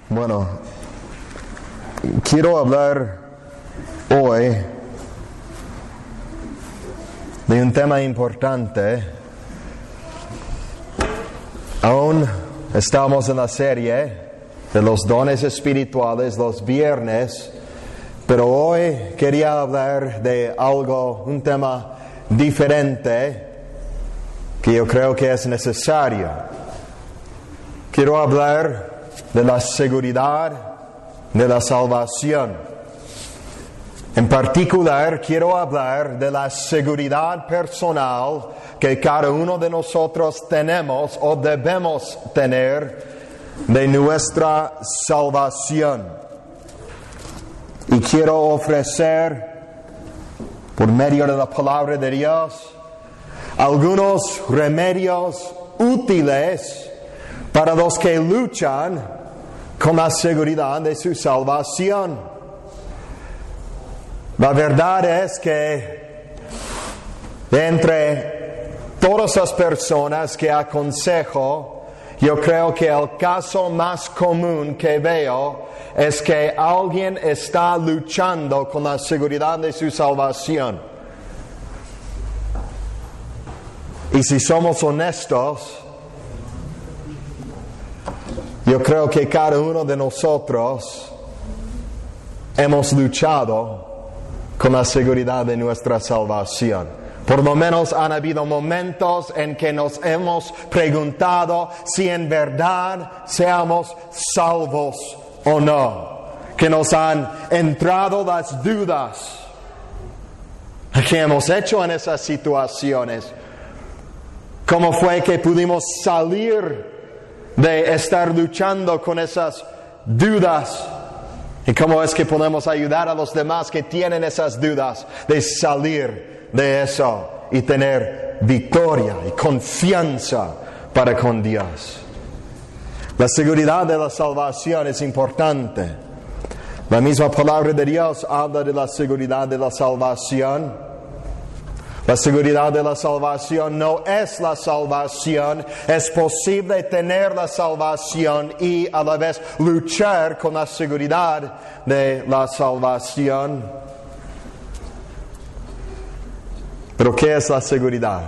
Bueno, quiero hablar hoy de un tema importante. Aún estamos en la serie de los dones espirituales los viernes, pero hoy quería hablar de algo, un tema diferente que yo creo que es necesario. Quiero hablar de la seguridad de la salvación. En particular, quiero hablar de la seguridad personal que cada uno de nosotros tenemos o debemos tener de nuestra salvación. Y quiero ofrecer, por medio de la palabra de Dios, algunos remedios útiles para los que luchan con la seguridad de su salvación. La verdad es que entre todas las personas que aconsejo, yo creo que el caso más común que veo es que alguien está luchando con la seguridad de su salvación. Y si somos honestos, yo creo que cada uno de nosotros hemos luchado con la seguridad de nuestra salvación. Por lo menos han habido momentos en que nos hemos preguntado si en verdad seamos salvos o no. Que nos han entrado las dudas. ¿Qué hemos hecho en esas situaciones? ¿Cómo fue que pudimos salir de estar luchando con esas dudas? ¿Y cómo es que podemos ayudar a los demás que tienen esas dudas de salir de eso y tener victoria y confianza para con Dios? La seguridad de la salvación es importante. La misma palabra de Dios habla de la seguridad de la salvación. La seguridad de la salvación no es la salvación. Es posible tener la salvación y a la vez luchar con la seguridad de la salvación. ¿Pero qué es la seguridad?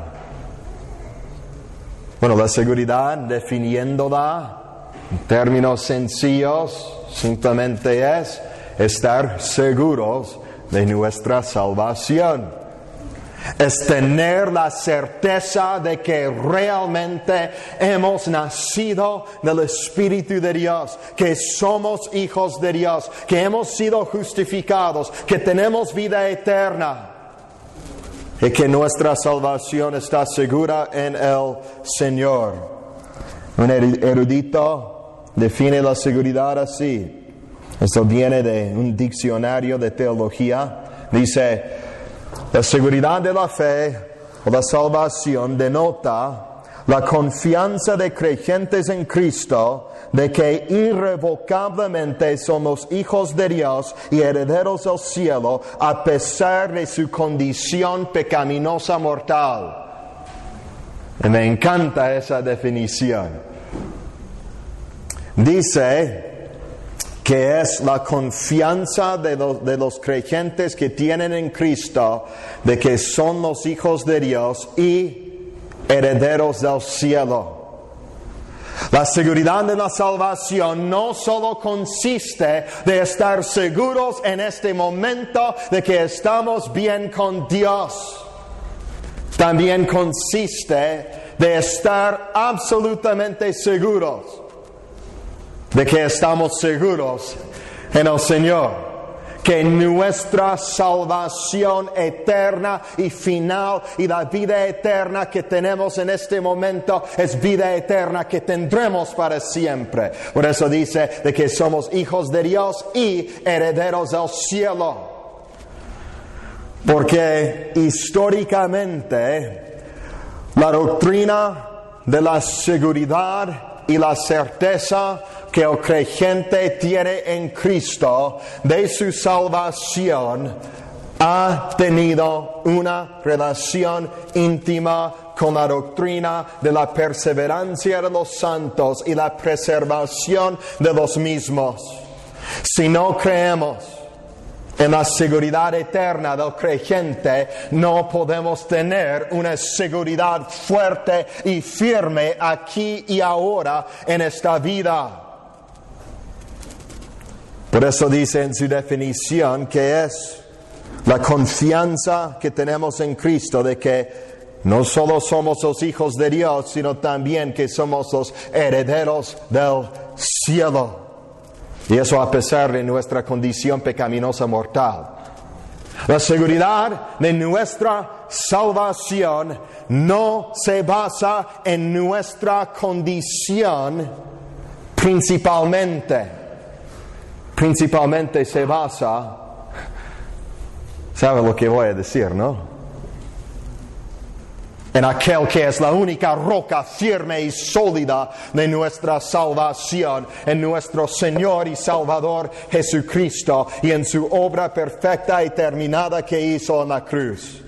Bueno, la seguridad, definiéndola en términos sencillos, simplemente es estar seguros de nuestra salvación. Es tener la certeza de que realmente hemos nacido del Espíritu de Dios, que somos hijos de Dios, que hemos sido justificados, que tenemos vida eterna y que nuestra salvación está segura en el Señor. Un erudito define la seguridad así. Esto viene de un diccionario de teología. Dice: la seguridad de la fe o la salvación denota la confianza de creyentes en Cristo de que irrevocablemente somos hijos de Dios y herederos del cielo a pesar de su condición pecaminosa mortal. Y me encanta esa definición. Dice que es la confianza de los creyentes que tienen en Cristo, de que son los hijos de Dios y herederos del cielo. La seguridad de la salvación no solo consiste de estar seguros en este momento de que estamos bien con Dios. También consiste de estar absolutamente seguros de que estamos seguros en el Señor, que nuestra salvación eterna y final y la vida eterna que tenemos en este momento es vida eterna que tendremos para siempre. Por eso dice de que somos hijos de Dios y herederos del cielo. Porque históricamente la doctrina de la seguridad y la certeza que el creyente tiene en Cristo de su salvación ha tenido una relación íntima con la doctrina de la perseverancia de los santos y la preservación de los mismos. Si no creemos en la seguridad eterna del creyente, no podemos tener una seguridad fuerte y firme aquí y ahora en esta vida. Por eso dice en su definición que es la confianza que tenemos en Cristo de que no solo somos los hijos de Dios, sino también que somos los herederos del cielo. Y eso a pesar de nuestra condición pecaminosa mortal. La seguridad de nuestra salvación no se basa en nuestra condición principalmente. Principalmente se basa, ¿saben lo que voy a decir, no? En aquel que es la única roca firme y sólida de nuestra salvación, en nuestro Señor y Salvador Jesucristo y en su obra perfecta y terminada que hizo en la cruz.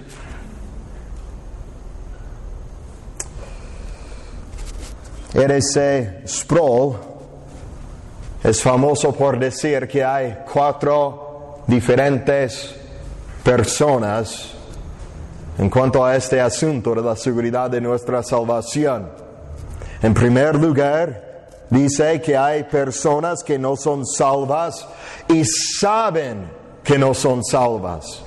R.C. Sproul es famoso por decir que hay 4 diferentes personas en cuanto a este asunto de la seguridad de nuestra salvación. En primer lugar, dice que hay personas que no son salvas y saben que no son salvas.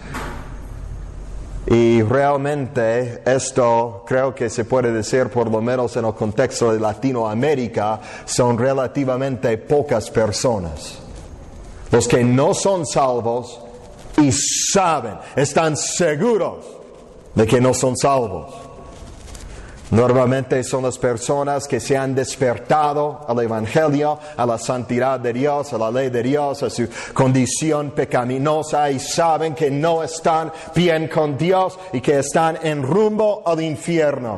Y realmente esto creo que se puede decir, por lo menos en el contexto de Latinoamérica, son relativamente pocas personas. Los que no son salvos y saben, están seguros de que no son salvos. Normalmente son las personas que se han despertado al Evangelio, a la santidad de Dios, a la ley de Dios, a su condición pecaminosa y saben que no están bien con Dios y que están en rumbo al infierno.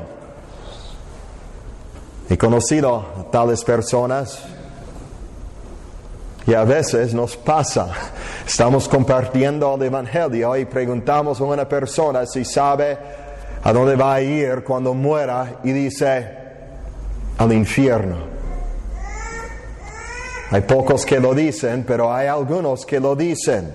He conocido a tales personas y a veces nos pasa. Estamos compartiendo el Evangelio y preguntamos a una persona si sabe a dónde va a ir cuando muera y dice, al infierno. Hay pocos que lo dicen, pero hay algunos que lo dicen.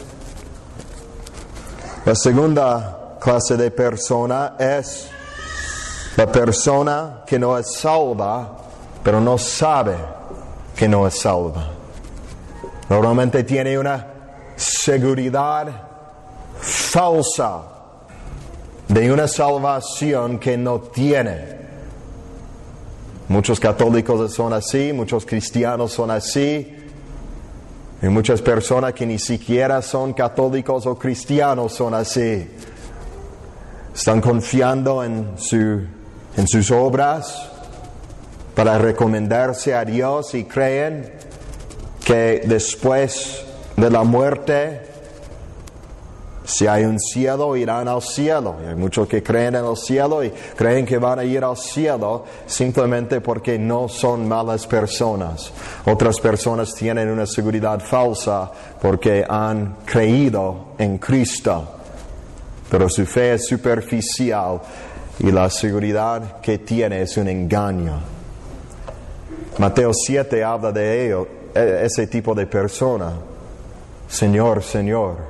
La segunda clase de persona es la persona que no es salva, pero no sabe que no es salva. Normalmente tiene una seguridad falsa de una salvación que no tiene. Muchos católicos son así, muchos cristianos son así, y muchas personas que ni siquiera son católicos o cristianos son así. Están confiando en sus obras para recomendarse a Dios y creen que después de la muerte, si hay un cielo, irán al cielo. Y hay muchos que creen en el cielo y creen que van a ir al cielo simplemente porque no son malas personas. Otras personas tienen una seguridad falsa porque han creído en Cristo. Pero su fe es superficial y la seguridad que tiene es un engaño. Mateo 7 habla de ello, ese tipo de persona. Señor, Señor.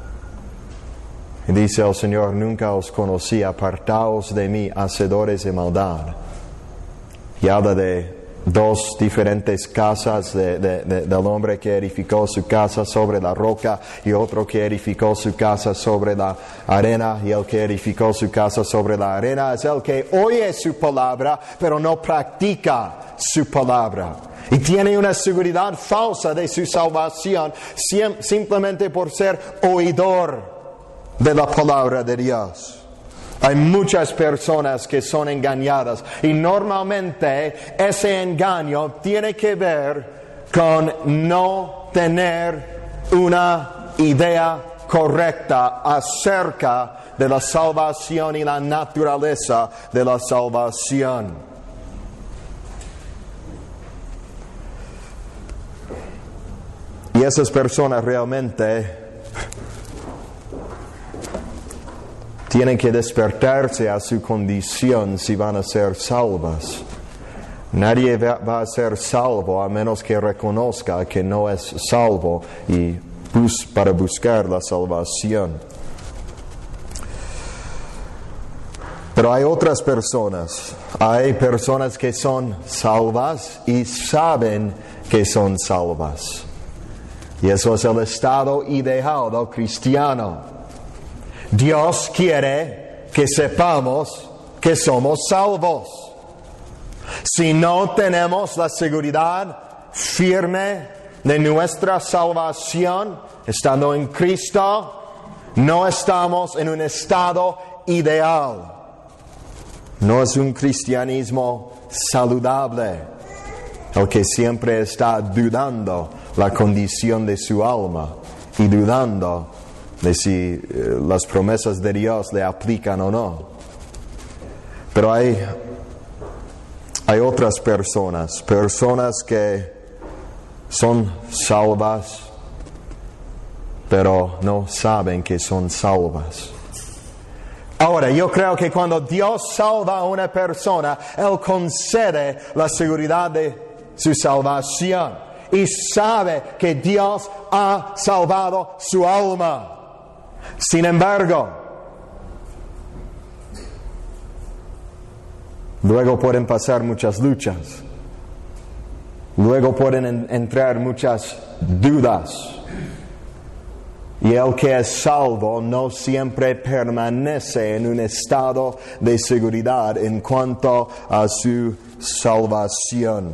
Y dice el Señor, nunca os conocí, apartaos de mí, hacedores de maldad. Y habla de 2 diferentes casas del hombre que edificó su casa sobre la roca y otro que edificó su casa sobre la arena, y el que edificó su casa sobre la arena es el que oye su palabra pero no practica su palabra y tiene una seguridad falsa de su salvación simplemente por ser oidor de la palabra de Dios. Hay muchas personas que son engañadas y normalmente ese engaño tiene que ver con no tener una idea correcta acerca de la salvación y la naturaleza de la salvación. Y esas personas realmente tienen que despertarse a su condición si van a ser salvas. Nadie va a ser salvo a menos que reconozca que no es salvo y para buscar la salvación. Pero hay otras personas. Hay personas que son salvas y saben que son salvas. Y eso es el estado ideal del cristiano. Dios quiere que sepamos que somos salvos. Si no tenemos la seguridad firme de nuestra salvación, estando en Cristo, no estamos en un estado ideal. No es un cristianismo saludable, el que siempre está dudando la condición de su alma y dudando de si las promesas de Dios le aplican o no. Pero hay otras personas que son salvas, pero no saben que son salvas. Ahora, yo creo que cuando Dios salva a una persona, Él concede la seguridad de su salvación y sabe que Dios ha salvado su alma. Sin embargo, luego pueden pasar muchas luchas. Luego pueden entrar muchas dudas. Y el que es salvo no siempre permanece en un estado de seguridad en cuanto a su salvación.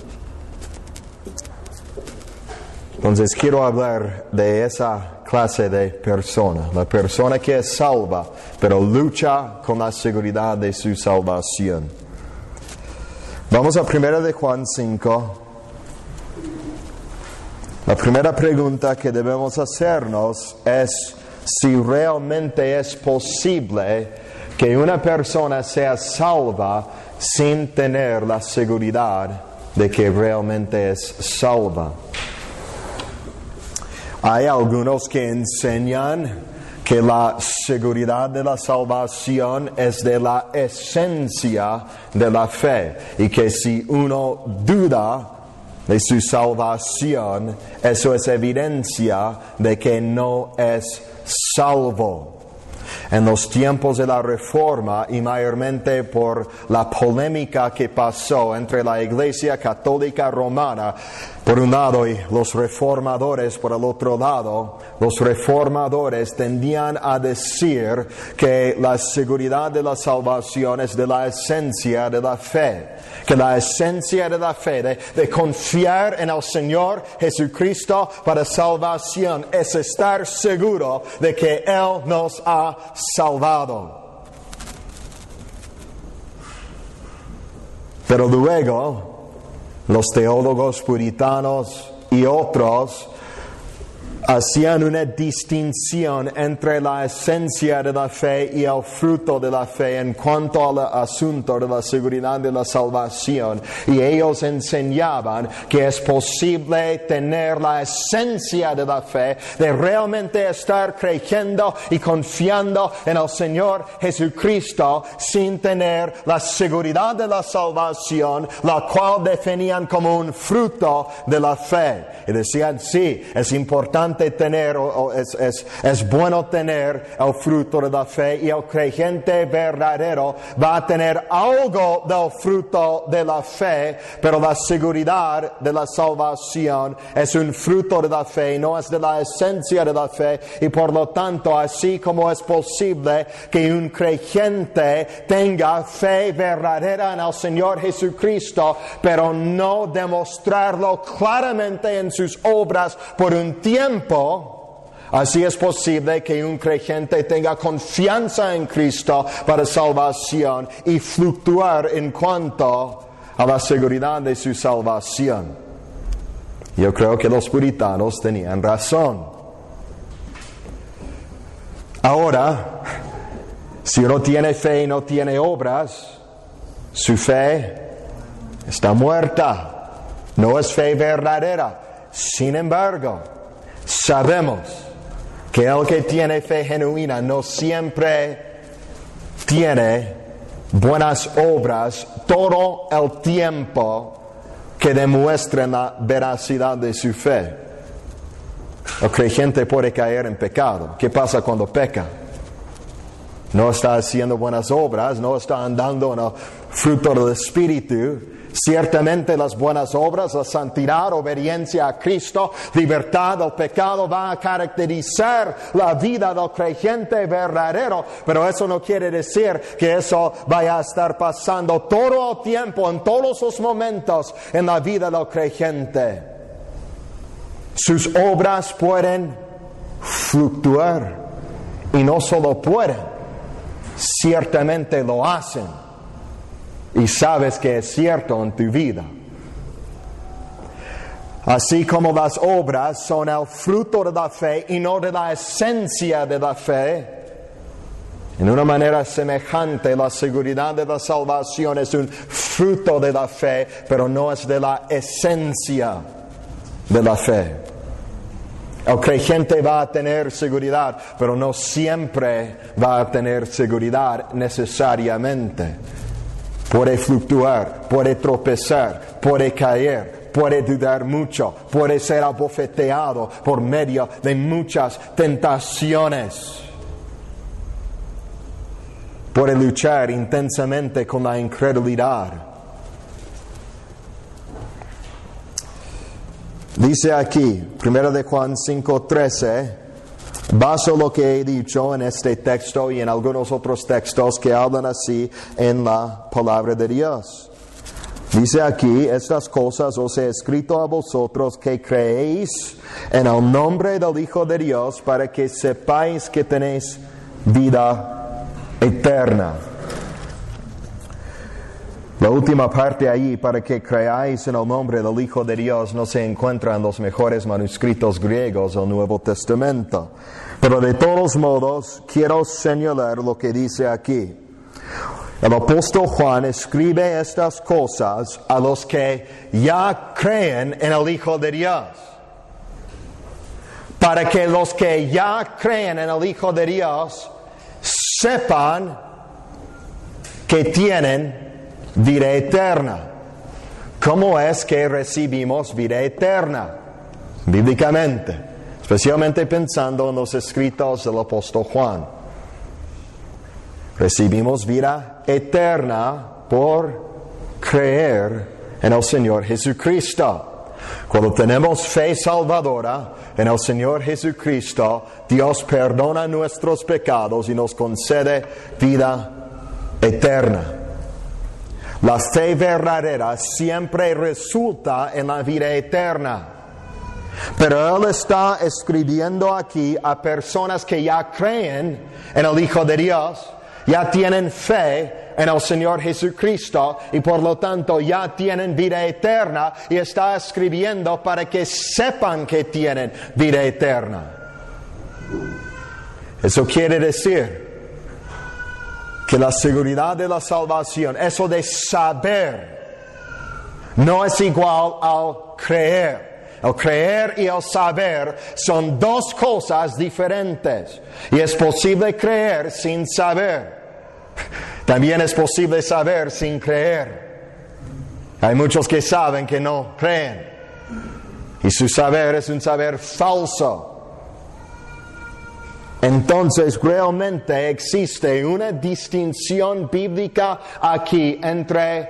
Entonces quiero hablar de esa clase de persona, la persona que es salva, pero lucha con la seguridad de su salvación. Vamos a 1 de Juan 5. La primera pregunta que debemos hacernos es si realmente es posible que una persona sea salva sin tener la seguridad de que realmente es salva. Hay algunos que enseñan que la seguridad de la salvación es de la esencia de la fe y que si uno duda de su salvación, eso es evidencia de que no es salvo. En los tiempos de la Reforma y mayormente por la polémica que pasó entre la Iglesia Católica Romana por un lado y los reformadores por el otro lado, los reformadores tendían a decir que la seguridad de la salvación es de la esencia de la fe. Que la esencia de la fe, de confiar en el Señor Jesucristo para salvación, es estar seguro de que Él nos ha salvado. Pero luego, los teólogos puritanos y otros hacían una distinción entre la esencia de la fe y el fruto de la fe en cuanto al asunto de la seguridad de la salvación. Y ellos enseñaban que es posible tener la esencia de la fe, de realmente estar creyendo y confiando en el Señor Jesucristo sin tener la seguridad de la salvación, la cual definían como un fruto de la fe. Y decían, sí, es importante tener, es bueno tener el fruto de la fe, y el creyente verdadero va a tener algo del fruto de la fe, pero la seguridad de la salvación es un fruto de la fe, no es de la esencia de la fe, y por lo tanto, así como es posible que un creyente tenga fe verdadera en el Señor Jesucristo, pero no demostrarlo claramente en sus obras por un tiempo, así es posible que un creyente tenga confianza en Cristo para salvación y fluctuar en cuanto a la seguridad de su salvación. Yo creo que los puritanos tenían razón. Ahora, si uno tiene fe y no tiene obras, su fe está muerta, no es fe verdadera. Sin embargo, sabemos que el que tiene fe genuina no siempre tiene buenas obras todo el tiempo que demuestren la veracidad de su fe. El creyente puede caer en pecado. ¿Qué pasa cuando peca? No está haciendo buenas obras, no está andando en el fruto del Espíritu. Ciertamente las buenas obras, la santidad, obediencia a Cristo, libertad del pecado va a caracterizar la vida del creyente verdadero, pero eso no quiere decir que eso vaya a estar pasando todo el tiempo, en todos los momentos en la vida del creyente. Sus obras pueden fluctuar y no solo pueden, ciertamente lo hacen. Y sabes que es cierto en tu vida. Así como las obras son el fruto de la fe y no de la esencia de la fe, en una manera semejante, la seguridad de la salvación es un fruto de la fe, pero no es de la esencia de la fe. El creyente va a tener seguridad, pero no siempre va a tener seguridad necesariamente. Puede fluctuar, puede tropezar, puede caer, puede dudar mucho, puede ser abofeteado por medio de muchas tentaciones. Puede luchar intensamente con la incredulidad. Dice aquí, 1 de Juan 5:13, baso lo que he dicho en este texto y en algunos otros textos que hablan así en la palabra de Dios. Dice aquí, estas cosas os he escrito a vosotros que creéis en el nombre del Hijo de Dios para que sepáis que tenéis vida eterna. La última parte ahí, para que creáis en el nombre del Hijo de Dios, no se encuentra en los mejores manuscritos griegos del Nuevo Testamento. Pero de todos modos, quiero señalar lo que dice aquí. El apóstol Juan escribe estas cosas a los que ya creen en el Hijo de Dios. Para que los que ya creen en el Hijo de Dios sepan que tienen vida eterna. ¿Cómo es que recibimos vida eterna? Bíblicamente, especialmente pensando en los escritos del apóstol Juan. Recibimos vida eterna por creer en el Señor Jesucristo. Cuando tenemos fe salvadora en el Señor Jesucristo, Dios perdona nuestros pecados y nos concede vida eterna. La fe verdadera siempre resulta en la vida eterna. Pero Él está escribiendo aquí a personas que ya creen en el Hijo de Dios, ya tienen fe en el Señor Jesucristo y por lo tanto ya tienen vida eterna, y está escribiendo para que sepan que tienen vida eterna. Eso quiere decir que la seguridad de la salvación, eso de saber, no es igual al creer. El creer y el saber son dos cosas diferentes. Y es posible creer sin saber. También es posible saber sin creer. Hay muchos que saben que no creen. Y su saber es un saber falso. Entonces realmente existe una distinción bíblica aquí entre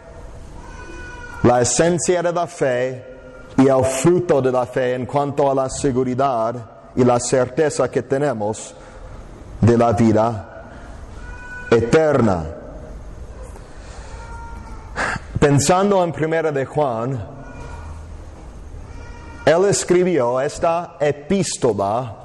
la esencia de la fe y el fruto de la fe en cuanto a la seguridad y la certeza que tenemos de la vida eterna. Pensando en 1 de Juan, él escribió esta epístola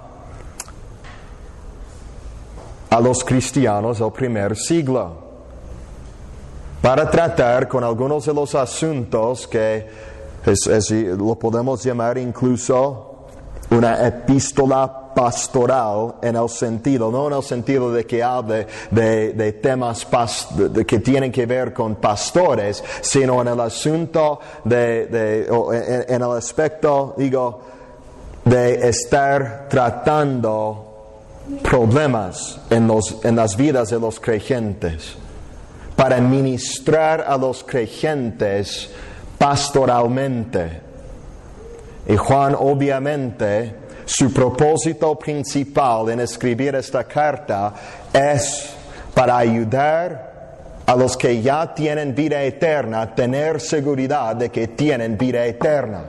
a los cristianos del primer siglo, para tratar con algunos de los asuntos que lo podemos llamar incluso una epístola pastoral, en el sentido, no en el sentido de que hable de temas que tienen que ver con pastores, sino en el asunto en el aspecto, de estar tratando problemas en las vidas de los creyentes, para ministrar a los creyentes pastoralmente. Y Juan, obviamente, su propósito principal en escribir esta carta es para ayudar a los que ya tienen vida eterna a tener seguridad de que tienen vida eterna.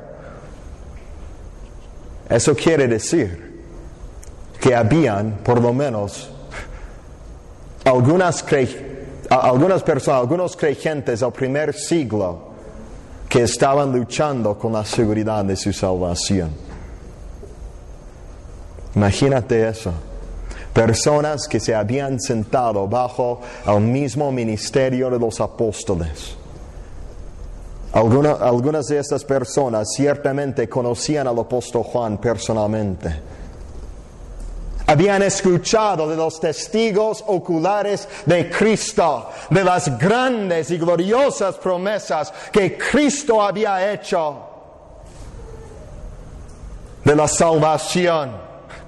Eso quiere decir que habían, por lo menos, algunas personas, algunos creyentes del primer siglo que estaban luchando con la seguridad de su salvación. Imagínate eso. Personas que se habían sentado bajo el mismo ministerio de los apóstoles. Algunas de estas personas ciertamente conocían al apóstol Juan personalmente. Habían escuchado de los testigos oculares de Cristo, de las grandes y gloriosas promesas que Cristo había hecho, de la salvación.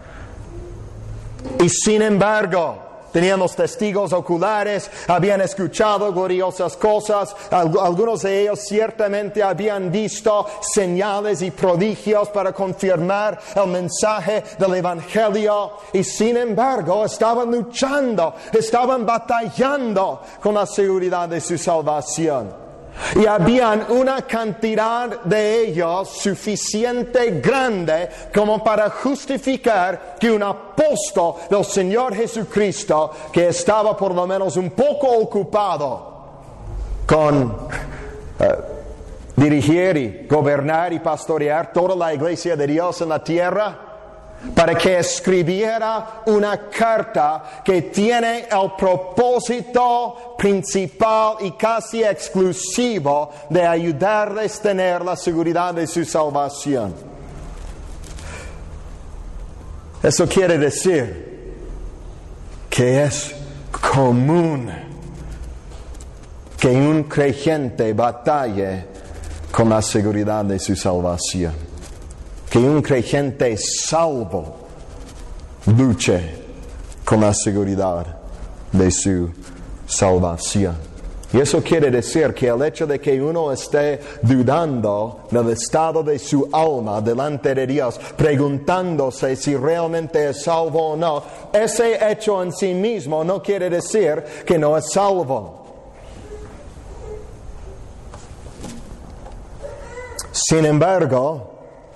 Y sin embargo, tenían los testigos oculares, habían escuchado gloriosas cosas, algunos de ellos ciertamente habían visto señales y prodigios para confirmar el mensaje del Evangelio, y sin embargo estaban luchando, estaban batallando con la seguridad de su salvación. Y habían una cantidad de ellos suficiente grande como para justificar que un apóstol del Señor Jesucristo, que estaba por lo menos un poco ocupado con dirigir y gobernar y pastorear toda la iglesia de Dios en la tierra, para que escribiera una carta que tiene el propósito principal y casi exclusivo de ayudarles a tener la seguridad de su salvación. Eso quiere decir que es común que un creyente batalle con la seguridad de su salvación. Que un creyente salvo luche con la seguridad de su salvación. Y eso quiere decir que el hecho de que uno esté dudando del estado de su alma delante de Dios, preguntándose si realmente es salvo o no, ese hecho en sí mismo no quiere decir que no es salvo. Sin embargo,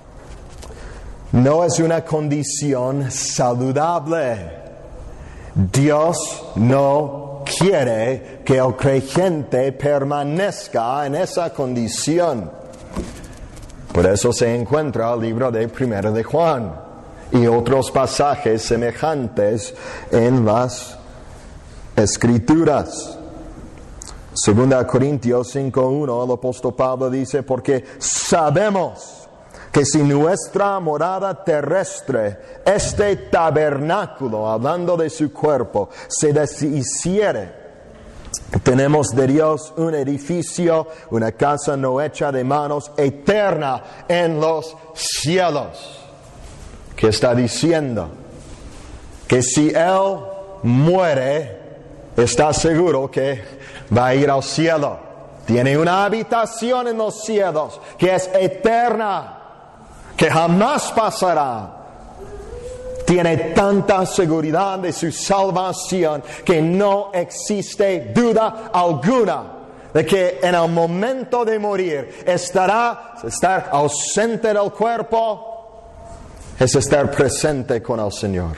no es una condición saludable. Dios no quiere que el creyente permanezca en esa condición. Por eso se encuentra el libro de 1 de Juan y otros pasajes semejantes en las Escrituras. 2 Corintios 5:1, el apóstol Pablo dice: porque sabemos que si nuestra morada terrestre, este tabernáculo, hablando de su cuerpo, se deshiciere, tenemos de Dios un edificio, una casa no hecha de manos, eterna en los cielos. ¿Qué está diciendo? Que si Él muere, está seguro que va a ir al cielo. Tiene una habitación en los cielos que es eterna, que jamás pasará. Tiene tanta seguridad de su salvación que no existe duda alguna de que en el momento de morir estar ausente del cuerpo es estar presente con el Señor.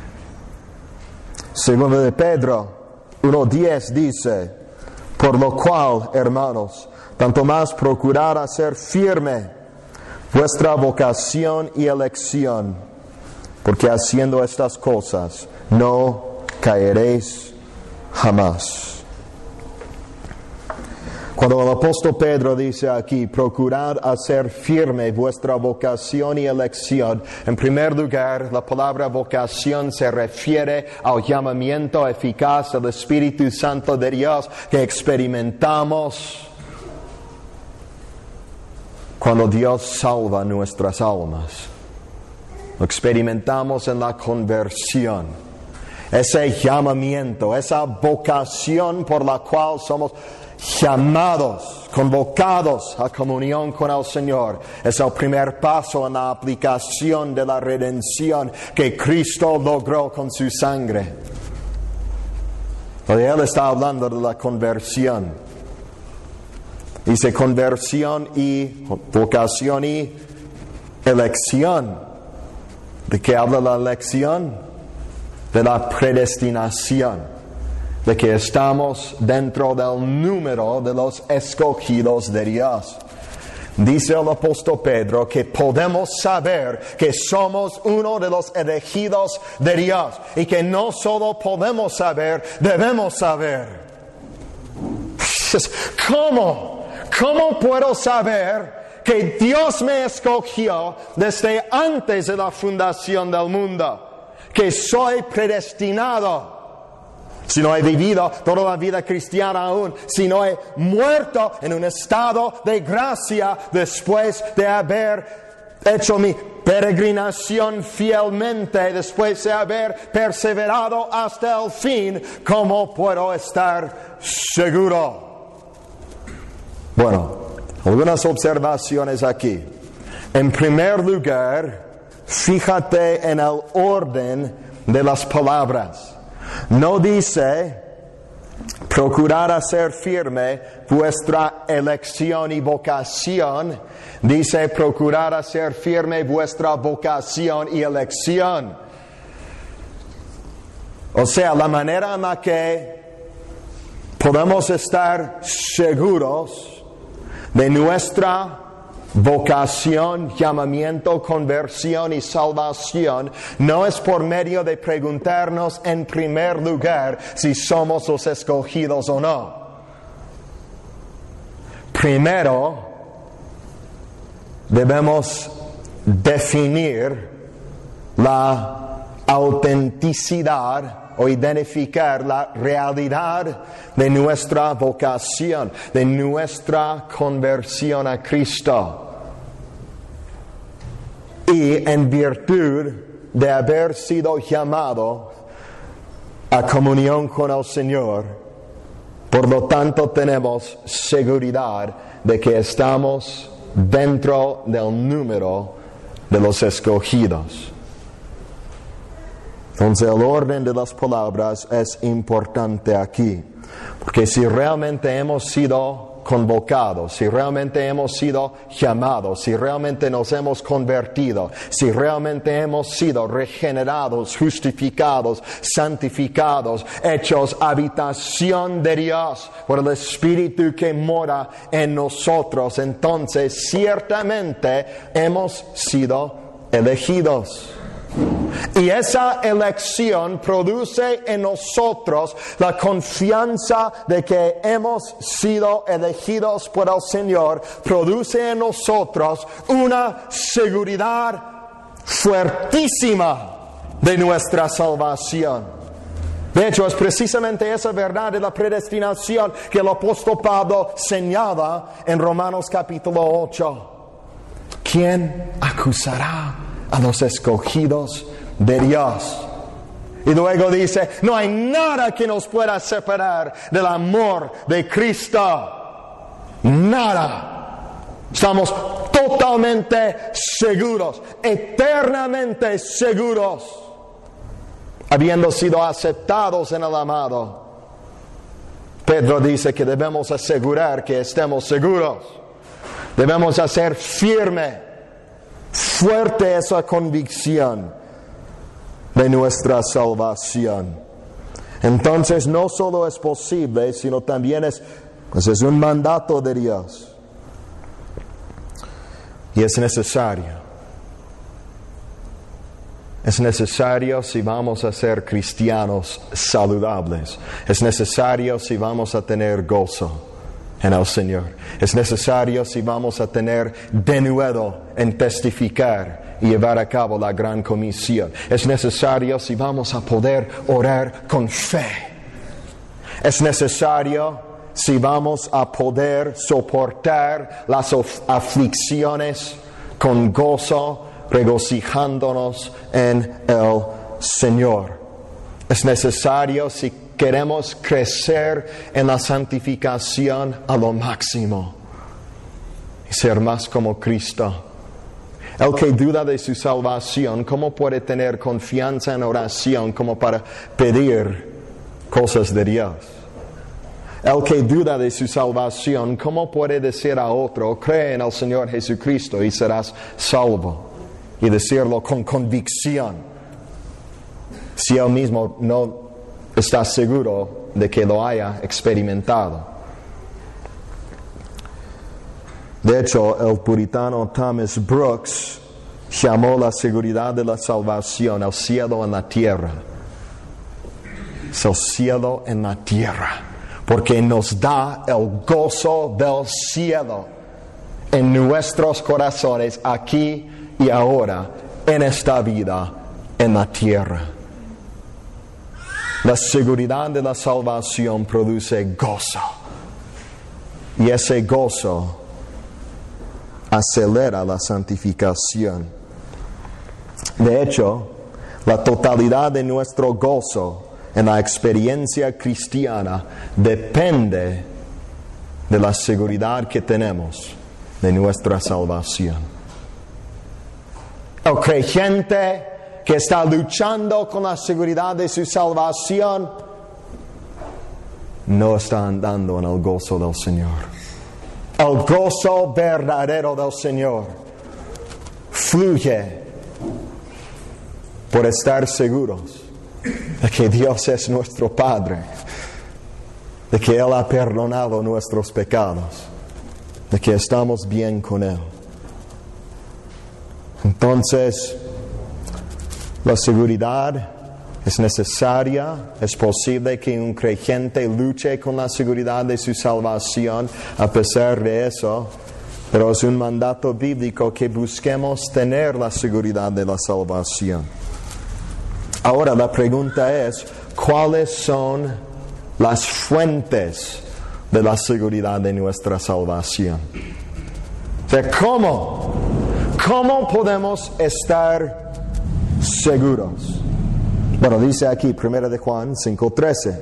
Segundo de Pedro 1:10 dice: por lo cual, hermanos, tanto más procurad hacer firme vuestra vocación y elección, porque haciendo estas cosas no caeréis jamás. Cuando el apóstol Pedro dice aquí: procurad hacer firme vuestra vocación y elección, en primer lugar, la palabra vocación se refiere al llamamiento eficaz del Espíritu Santo de Dios que experimentamos cuando Dios salva nuestras almas. Lo experimentamos en la conversión. ese llamamiento, esa vocación por la cual somos llamados, convocados a comunión con el Señor, es el primer paso en la aplicación de la redención que Cristo logró con su sangre. Él está hablando de la conversión. Dice conversión y vocación y elección. ¿De qué habla la elección? De la predestinación, de que estamos dentro del número de los escogidos de Dios. Dice el apóstol Pedro que podemos saber que somos uno de los elegidos de Dios y que no solo podemos saber, debemos saber. ¿Cómo? ¿Cómo puedo saber que Dios me escogió desde antes de la fundación del mundo? Que soy predestinado. Si no he vivido toda la vida cristiana aún, si no he muerto en un estado de gracia después de haber hecho mi peregrinación fielmente, después de haber perseverado hasta el fin, ¿cómo puedo estar seguro? Bueno, algunas observaciones aquí. En primer lugar, fíjate en el orden de las palabras. No dice, procurad hacer firme vuestra elección y vocación. Dice, procurad hacer firme vuestra vocación y elección. O sea, la manera en la que podemos estar seguros de nuestra vocación, llamamiento, conversión y salvación no es por medio de preguntarnos en primer lugar si somos los escogidos o no. Primero, debemos definir la autenticidad o identificar la realidad de nuestra vocación, de nuestra conversión a Cristo. Y en virtud de haber sido llamado a comunión con el Señor, por lo tanto tenemos seguridad de que estamos dentro del número de los escogidos. Entonces el orden de las palabras es importante aquí, porque si realmente hemos sido convocados, si realmente hemos sido llamados, si realmente nos hemos convertido, si realmente hemos sido regenerados, justificados, santificados, hechos habitación de Dios por el Espíritu que mora en nosotros, entonces ciertamente hemos sido elegidos. Y esa elección produce en nosotros la confianza de que hemos sido elegidos por el Señor, produce en nosotros una seguridad fuertísima de nuestra salvación. De hecho, es precisamente esa verdad de la predestinación que el apóstol Pablo señala en Romanos capítulo 8. ¿Quién acusará a los escogidos de Dios? Y luego dice, no hay nada que nos pueda separar del amor de Cristo. Nada. Estamos totalmente seguros, eternamente seguros, habiendo sido aceptados en el amado. Pedro dice que debemos asegurar que estemos seguros. Debemos hacer firme, fuerte esa convicción de nuestra salvación. Entonces no solo es posible, sino también es un mandato de Dios. Y es necesario. Es necesario si vamos a ser cristianos saludables. Es necesario si vamos a tener gozo en el Señor. Es necesario si vamos a tener denuedo en testificar y llevar a cabo la gran comisión. Es necesario si vamos a poder orar con fe. Es necesario si vamos a poder soportar las aflicciones con gozo, regocijándonos en el Señor. Es necesario si queremos crecer en la santificación a lo máximo y ser más como Cristo. El que duda de su salvación, ¿cómo puede tener confianza en oración como para pedir cosas de Dios? El que duda de su salvación, ¿cómo puede decir a otro, cree en el Señor Jesucristo y serás salvo? Y decirlo con convicción, si él mismo no está seguro de que lo haya experimentado. De hecho, el puritano Thomas Brooks llamó la seguridad de la salvación el cielo en la tierra. Es el cielo en la tierra, porque nos da el gozo del cielo en nuestros corazones, aquí y ahora, en esta vida, en la tierra. La seguridad de la salvación produce gozo, y ese gozo acelera la santificación. De hecho, la totalidad de nuestro gozo en la experiencia cristiana depende de la seguridad que tenemos de nuestra salvación. El creyente que está luchando con la seguridad de su salvación no está andando en el gozo del Señor. El gozo verdadero del Señor fluye por estar seguros de que Dios es nuestro Padre, de que Él ha perdonado nuestros pecados, de que estamos bien con Él. Entonces, la seguridad es necesaria. Es posible que un creyente luche con la seguridad de su salvación a pesar de eso, pero es un mandato bíblico que busquemos tener la seguridad de la salvación. Ahora la pregunta es, ¿cuáles son las fuentes de la seguridad de nuestra salvación? O sea, ¿cómo podemos estar seguros? Bueno, dice aquí 1 de Juan 5:13.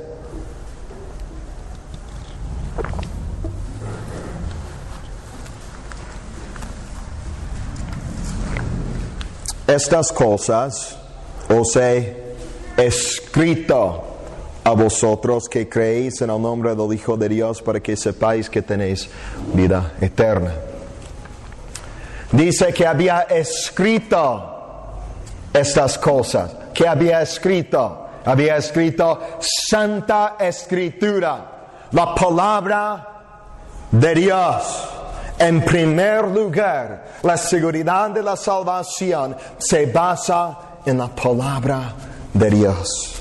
Estas cosas os he escrito a vosotros que creéis en el nombre del Hijo de Dios, para que sepáis que tenéis vida eterna. Dice que había escrito estas cosas. ¿Qué había escrito? Había escrito Santa Escritura, la palabra de Dios. En primer lugar, la seguridad de la salvación se basa en la palabra de Dios.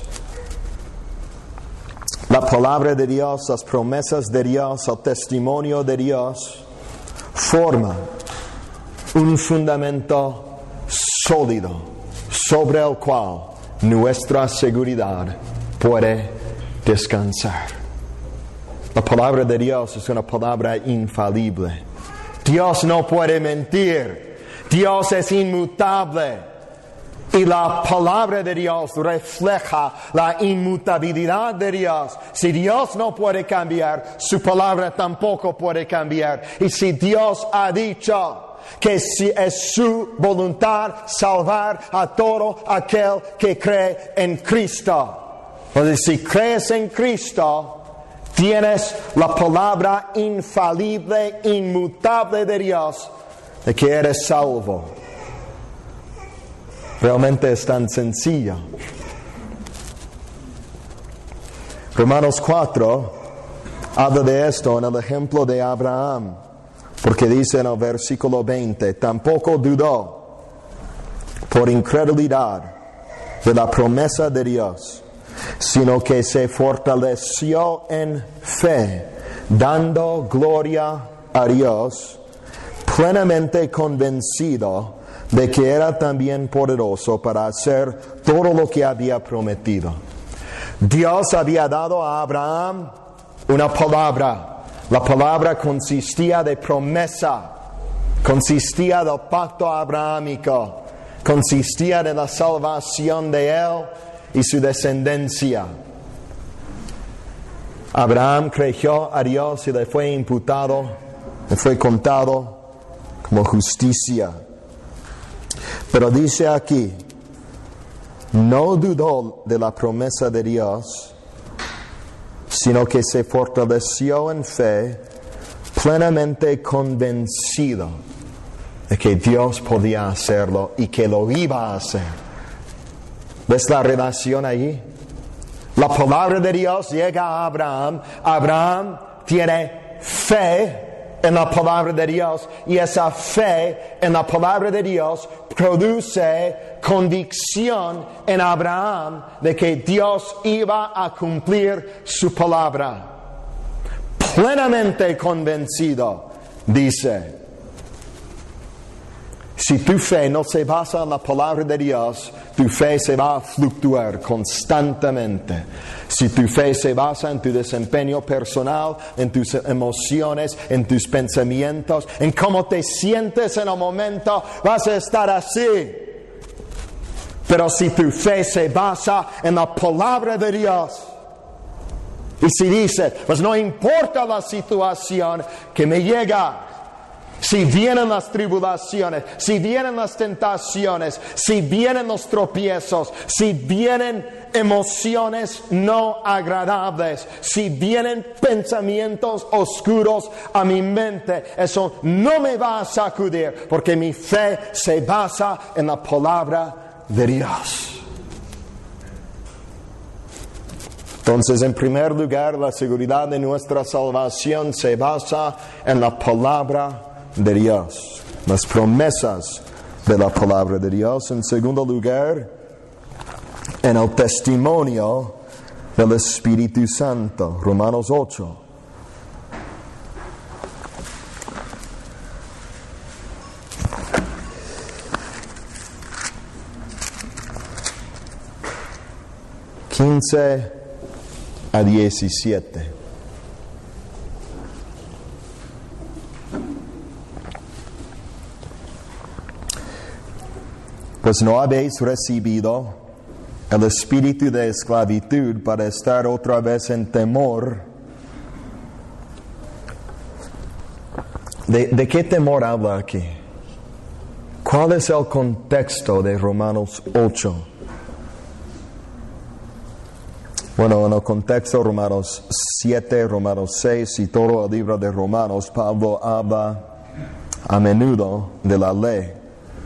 La palabra de Dios, las promesas de Dios, el testimonio de Dios forman un fundamento sólido sobre el cual nuestra seguridad puede descansar. La palabra de Dios es una palabra infalible. Dios no puede mentir. Dios es inmutable. Y la palabra de Dios refleja la inmutabilidad de Dios. Si Dios no puede cambiar, su palabra tampoco puede cambiar. Y si Dios ha dicho que si es su voluntad salvar a todo aquel que cree en Cristo. Entonces, si crees en Cristo, tienes la palabra infalible, inmutable de Dios, de que eres salvo. Realmente es tan sencillo. Romanos 4 habla de esto en el ejemplo de Abraham. Porque dice en el versículo 20, tampoco dudó por incredulidad de la promesa de Dios, sino que se fortaleció en fe, dando gloria a Dios, plenamente convencido de que era también poderoso para hacer todo lo que había prometido. Dios había dado a Abraham una palabra. La palabra consistía de promesa, consistía del pacto abrahámico, consistía de la salvación de él y su descendencia. Abraham creyó a Dios y le fue contado como justicia. Pero dice aquí, no dudó de la promesa de Dios, sino que se fortaleció en fe, plenamente convencido de que Dios podía hacerlo y que lo iba a hacer. ¿Ves la relación allí? La palabra de Dios llega a Abraham. Abraham tiene fe en la palabra de Dios, y esa fe en la palabra de Dios produce convicción en Abraham de que Dios iba a cumplir su palabra. Plenamente convencido, dice. Si tu fe no se basa en la palabra de Dios, tu fe se va a fluctuar constantemente. Si tu fe se basa en tu desempeño personal, en tus emociones, en tus pensamientos, en cómo te sientes en el momento, vas a estar así. Pero si tu fe se basa en la palabra de Dios, y si dices, pues no importa la situación que me llega, si vienen las tribulaciones, si vienen las tentaciones, si vienen los tropiezos, si vienen emociones no agradables, si vienen pensamientos oscuros a mi mente, eso no me va a sacudir, porque mi fe se basa en la palabra de Dios. Entonces, en primer lugar, la seguridad de nuestra salvación se basa en la palabra de Dios, las promesas de la palabra de Dios. En segundo lugar, en el testimonio del Espíritu Santo. Romanos 8. a 17. Pues no habéis recibido el espíritu de esclavitud para estar otra vez en temor. ¿De qué temor habla aquí? ¿Cuál es el contexto de Romanos 8? Bueno, en el contexto Romanos 7, Romanos 6 y todo el libro de Romanos, Pablo habla a menudo de la ley.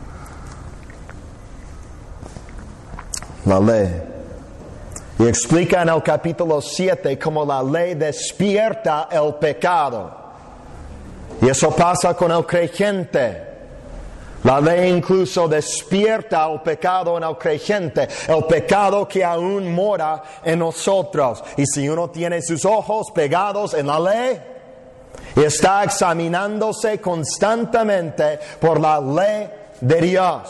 La ley. Y explica en el capítulo 7 cómo la ley despierta el pecado. Y eso pasa con el creyente. La ley incluso despierta el pecado en el creyente, el pecado que aún mora en nosotros. Y si uno tiene sus ojos pegados en la ley y está examinándose constantemente por la ley de Dios,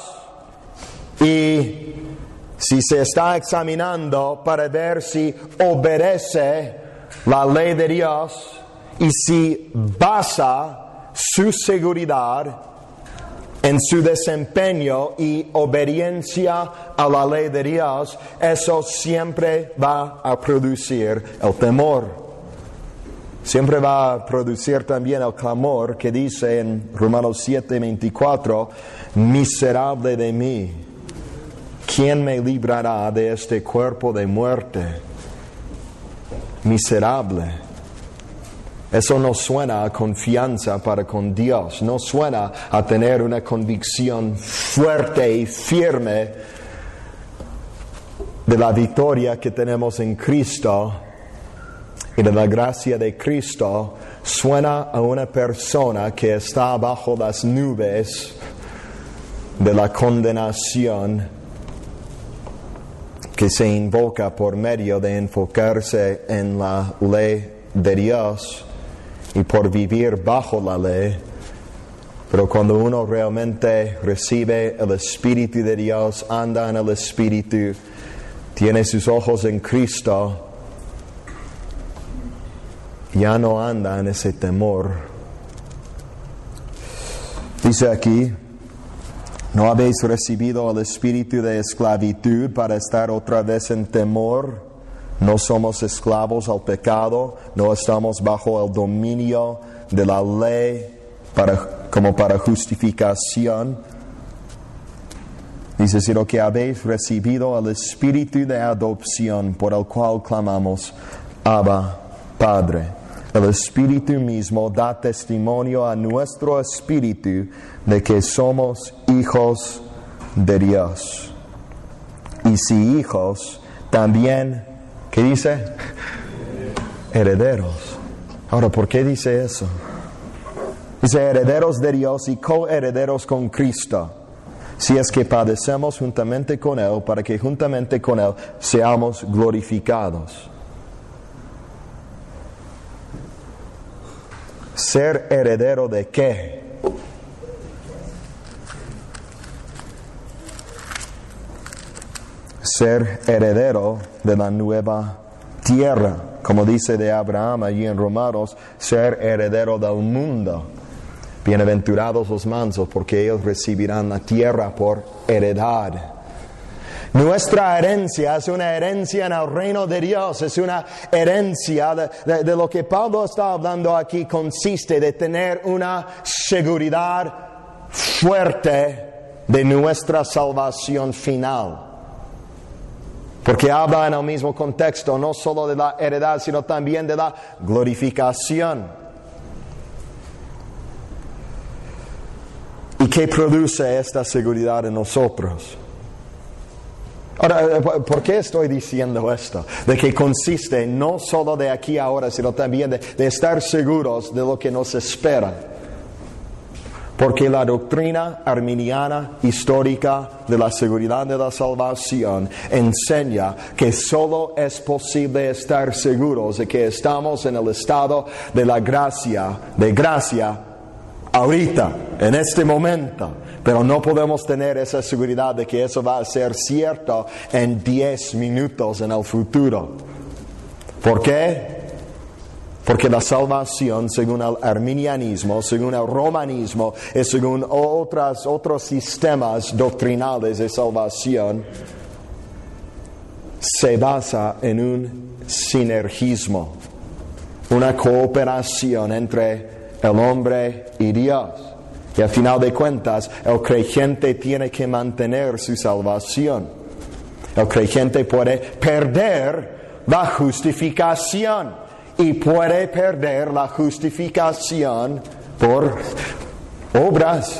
y si se está examinando para ver si obedece la ley de Dios y si basa su seguridad en su desempeño y obediencia a la ley de Dios, eso siempre va a producir el temor. Siempre va a producir también el clamor que dice en Romanos 7:24, miserable de mí, ¿quién me librará de este cuerpo de muerte? Miserable. Eso no suena a confianza para con Dios, no suena a tener una convicción fuerte y firme de la victoria que tenemos en Cristo y de la gracia de Cristo. Suena a una persona que está bajo las nubes de la condenación que se invoca por medio de enfocarse en la ley de Dios y por vivir bajo la ley. Pero cuando uno realmente recibe el Espíritu de Dios, anda en el Espíritu, tiene sus ojos en Cristo, ya no anda en ese temor. Dice aquí, ¿No habéis recibido el espíritu de esclavitud para estar otra vez en temor? No somos esclavos al pecado, no estamos bajo el dominio de la ley como para justificación. Dice, sino que habéis recibido el espíritu de adopción por el cual clamamos, Abba, Padre. El Espíritu mismo da testimonio a nuestro espíritu de que somos hijos de Dios. Y si hijos, también, ¿qué dice? Herederos. Ahora, ¿por qué dice eso? Dice herederos de Dios y coherederos con Cristo, si es que padecemos juntamente con Él, para que juntamente con Él seamos glorificados. ¿Ser heredero de qué? Ser heredero de la nueva tierra, como dice de Abraham allí en Romanos, ser heredero del mundo. Bienaventurados los mansos, porque ellos recibirán la tierra por heredad. Nuestra herencia es una herencia en el reino de Dios, es una herencia de lo que Pablo está hablando aquí, consiste de tener una seguridad fuerte de nuestra salvación final. Porque habla en el mismo contexto, no solo de la heredad, sino también de la glorificación. ¿Y qué produce esta seguridad en nosotros? Ahora, ¿por qué estoy diciendo esto? De que consiste no solo de aquí a ahora, sino también de estar seguros de lo que nos espera. Porque la doctrina arminiana histórica de la seguridad de la salvación enseña que solo es posible estar seguros de que estamos en el estado de la gracia, ahorita, en este momento. Pero no podemos tener esa seguridad de que eso va a ser cierto en 10 minutos en el futuro. ¿Por qué? Porque la salvación, según el arminianismo, según el romanismo y según otros sistemas doctrinales de salvación, se basa en un sinergismo, una cooperación entre el hombre y Dios. Y al final de cuentas, el creyente tiene que mantener su salvación. El creyente puede perder la justificación. Y puede perder la justificación por obras.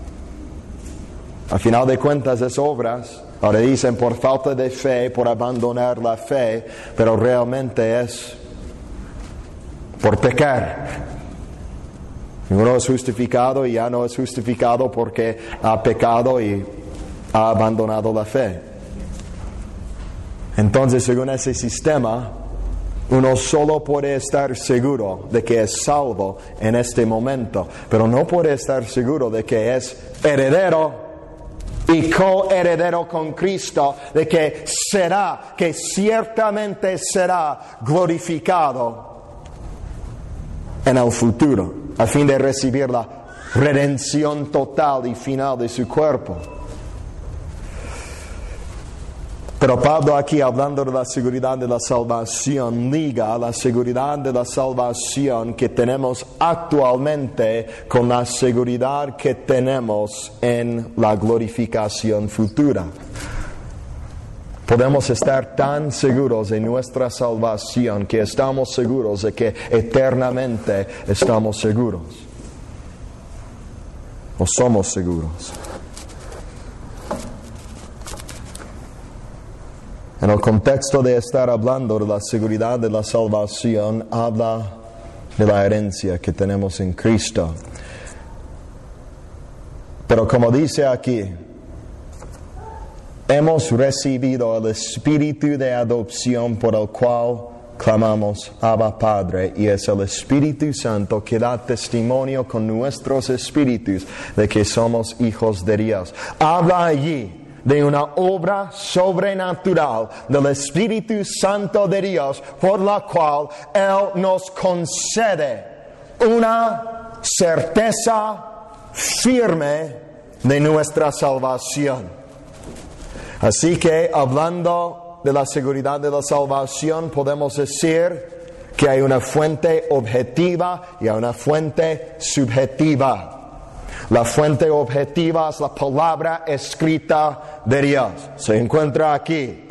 Al final de cuentas es obras. Ahora dicen por falta de fe, por abandonar la fe, pero realmente es por pecar. Uno es justificado y ya no es justificado porque ha pecado y ha abandonado la fe. Entonces, según ese sistema, uno solo puede estar seguro de que es salvo en este momento, pero no puede estar seguro de que es heredero y coheredero con Cristo, de que ciertamente será glorificado en el futuro, a fin de recibir la redención total y final de su cuerpo. Pero Pablo aquí, hablando de la seguridad de la salvación, liga la seguridad de la salvación que tenemos actualmente con la seguridad que tenemos en la glorificación futura. Podemos estar tan seguros de nuestra salvación que estamos seguros de que eternamente estamos seguros. O somos seguros. En el contexto de estar hablando de la seguridad de la salvación, habla de la herencia que tenemos en Cristo. Pero como dice aquí, hemos recibido el espíritu de adopción por el cual clamamos Abba Padre, y es el Espíritu Santo que da testimonio con nuestros espíritus de que somos hijos de Dios. Habla allí de una obra sobrenatural del Espíritu Santo de Dios, por la cual Él nos concede una certeza firme de nuestra salvación. Así que, hablando de la seguridad de la salvación, podemos decir que hay una fuente objetiva y hay una fuente subjetiva. La fuente objetiva es la palabra escrita de Dios. Se encuentra aquí.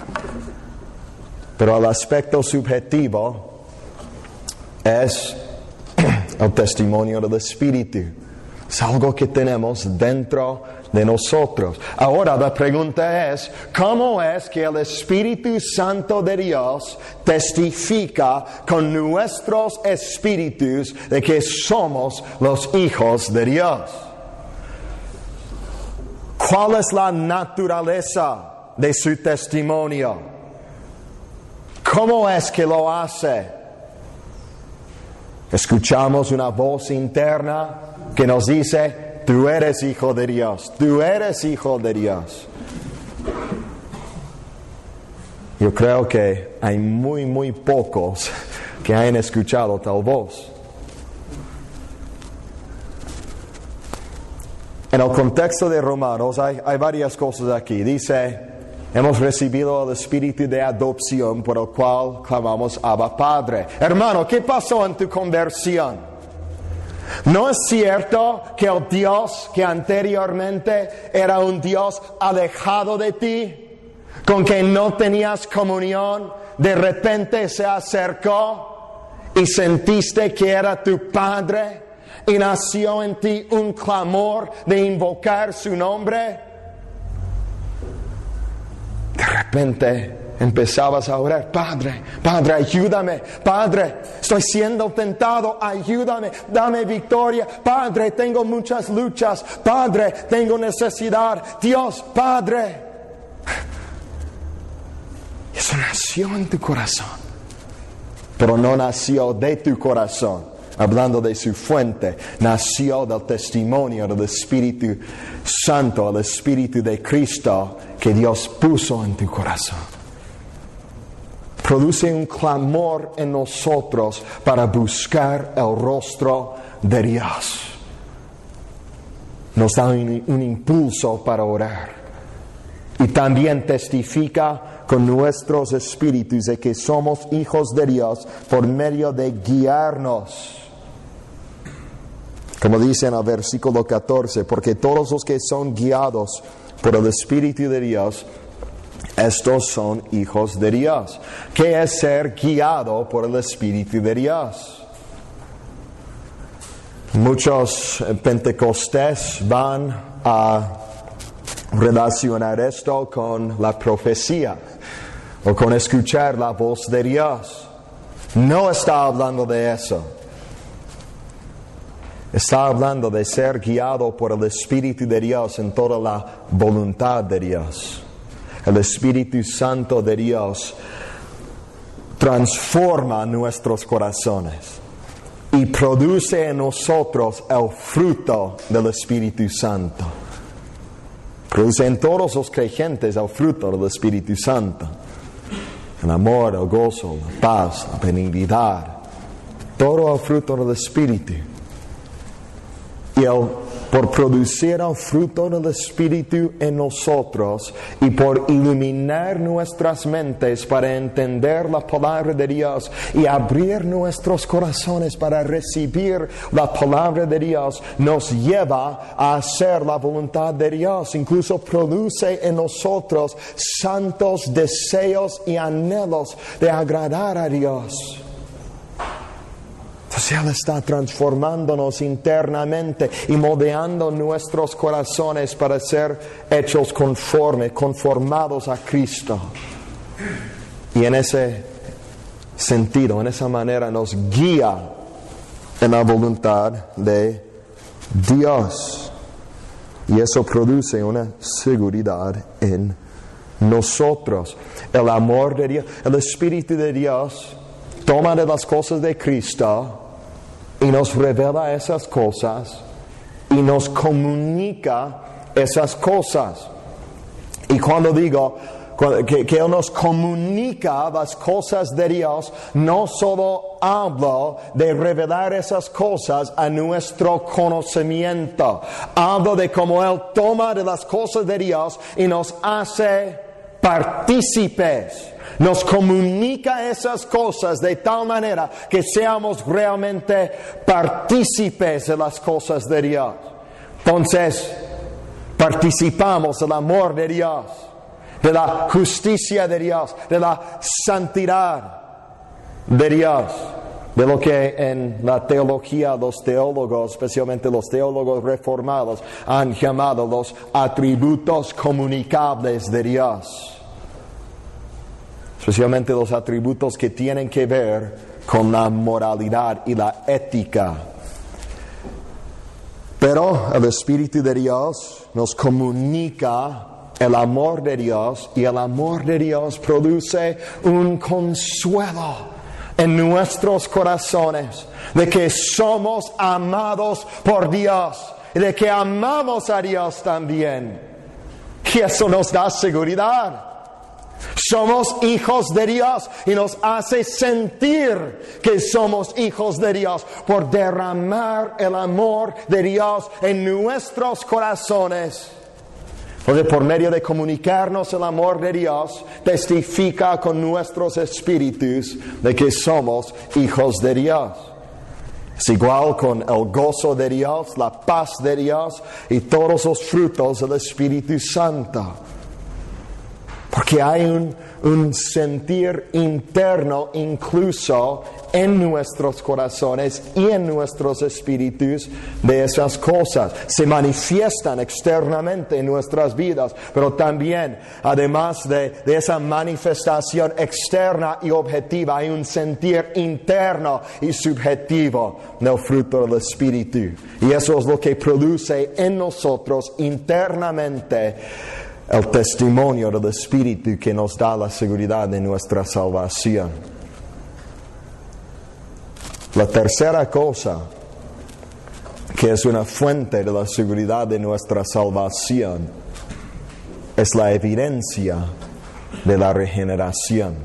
Pero el aspecto subjetivo es el testimonio del Espíritu. Es algo que tenemos dentro de nosotros. Ahora la pregunta es, ¿cómo es que el Espíritu Santo de Dios testifica con nuestros espíritus de que somos los hijos de Dios? ¿Cuál es la naturaleza de su testimonio? ¿Cómo es que lo hace? Escuchamos una voz interna que nos dice, tú eres hijo de Dios, tú eres hijo de Dios. Yo creo que hay muy pocos que hayan escuchado tal voz. En el contexto de Romanos hay varias cosas aquí. Dice, hemos recibido el espíritu de adopción por el cual clamamos Abba Padre. Hermano, ¿qué pasó en tu conversión? ¿No es cierto que el Dios que anteriormente era un Dios alejado de ti, con quien no tenías comunión, de repente se acercó y sentiste que era tu Padre y nació en ti un clamor de invocar su nombre? De repente empezabas a orar, Padre, Padre, ayúdame, Padre, estoy siendo tentado, ayúdame, dame victoria, Padre, tengo muchas luchas, Padre, tengo necesidad, Dios, Padre. Eso nació en tu corazón, pero no nació de tu corazón. Hablando de su fuente, nació del testimonio del Espíritu Santo, el Espíritu de Cristo que Dios puso en tu corazón. Produce un clamor en nosotros para buscar el rostro de Dios. Nos da un impulso para orar. Y también testifica con nuestros espíritus de que somos hijos de Dios por medio de guiarnos. Como dice en el versículo 14, porque todos los que son guiados por el Espíritu de Dios, estos son hijos de Dios. ¿Qué es ser guiado por el Espíritu de Dios? Muchos pentecostés van a relacionar esto con la profecía o con escuchar la voz de Dios. No está hablando de eso. Está hablando de ser guiado por el Espíritu de Dios en toda la voluntad de Dios. El Espíritu Santo de Dios transforma nuestros corazones y produce en nosotros el fruto del Espíritu Santo. Produce en todos los creyentes el fruto del Espíritu Santo. El amor, el gozo, la paz, la benignidad. Todo el fruto del Espíritu. Y por producir el fruto del Espíritu en nosotros y por iluminar nuestras mentes para entender la palabra de Dios y abrir nuestros corazones para recibir la palabra de Dios, nos lleva a hacer la voluntad de Dios. Incluso produce en nosotros santos deseos y anhelos de agradar a Dios. Entonces Él está transformándonos internamente y moldeando nuestros corazones para ser hechos conformados a Cristo. Y en ese sentido, en esa manera, nos guía en la voluntad de Dios. Y eso produce una seguridad en nosotros. El amor de Dios, el Espíritu de Dios toma de las cosas de Cristo y nos revela esas cosas y nos comunica esas cosas. Y cuando digo que Él nos comunica las cosas de Dios, no solo hablo de revelar esas cosas a nuestro conocimiento. Hablo de cómo Él toma de las cosas de Dios y nos hace partícipes. Nos comunica esas cosas de tal manera que seamos realmente partícipes de las cosas de Dios. Entonces, participamos del amor de Dios, de la justicia de Dios, de la santidad de Dios, de lo que en la teología los teólogos, especialmente los teólogos reformados, han llamado los atributos comunicables de Dios. Especialmente los atributos que tienen que ver con la moralidad y la ética. Pero el Espíritu de Dios nos comunica el amor de Dios, y el amor de Dios produce un consuelo en nuestros corazones de que somos amados por Dios y de que amamos a Dios también. Y eso nos da seguridad. Somos hijos de Dios y nos hace sentir que somos hijos de Dios por derramar el amor de Dios en nuestros corazones. Porque por medio de comunicarnos el amor de Dios, testifica con nuestros espíritus de que somos hijos de Dios. Es igual con el gozo de Dios, la paz de Dios y todos los frutos del Espíritu Santo. Porque hay un sentir interno incluso en nuestros corazones y en nuestros espíritus de esas cosas. Se manifiestan externamente en nuestras vidas, pero también, además de esa manifestación externa y objetiva, hay un sentir interno y subjetivo del fruto del Espíritu. Y eso es lo que produce en nosotros internamente el testimonio del Espíritu que nos da la seguridad de nuestra salvación. La tercera cosa que es una fuente de la seguridad de nuestra salvación es la evidencia de la regeneración.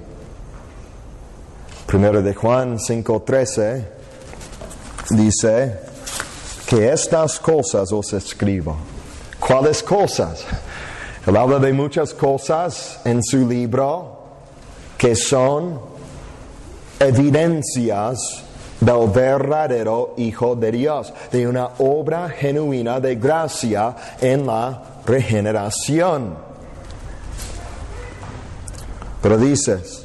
1 de Juan 5:13 dice que estas cosas os escribo. ¿Cuáles cosas? Él habla de muchas cosas en su libro que son evidencias del verdadero Hijo de Dios, de una obra genuina de gracia en la regeneración. Pero dices,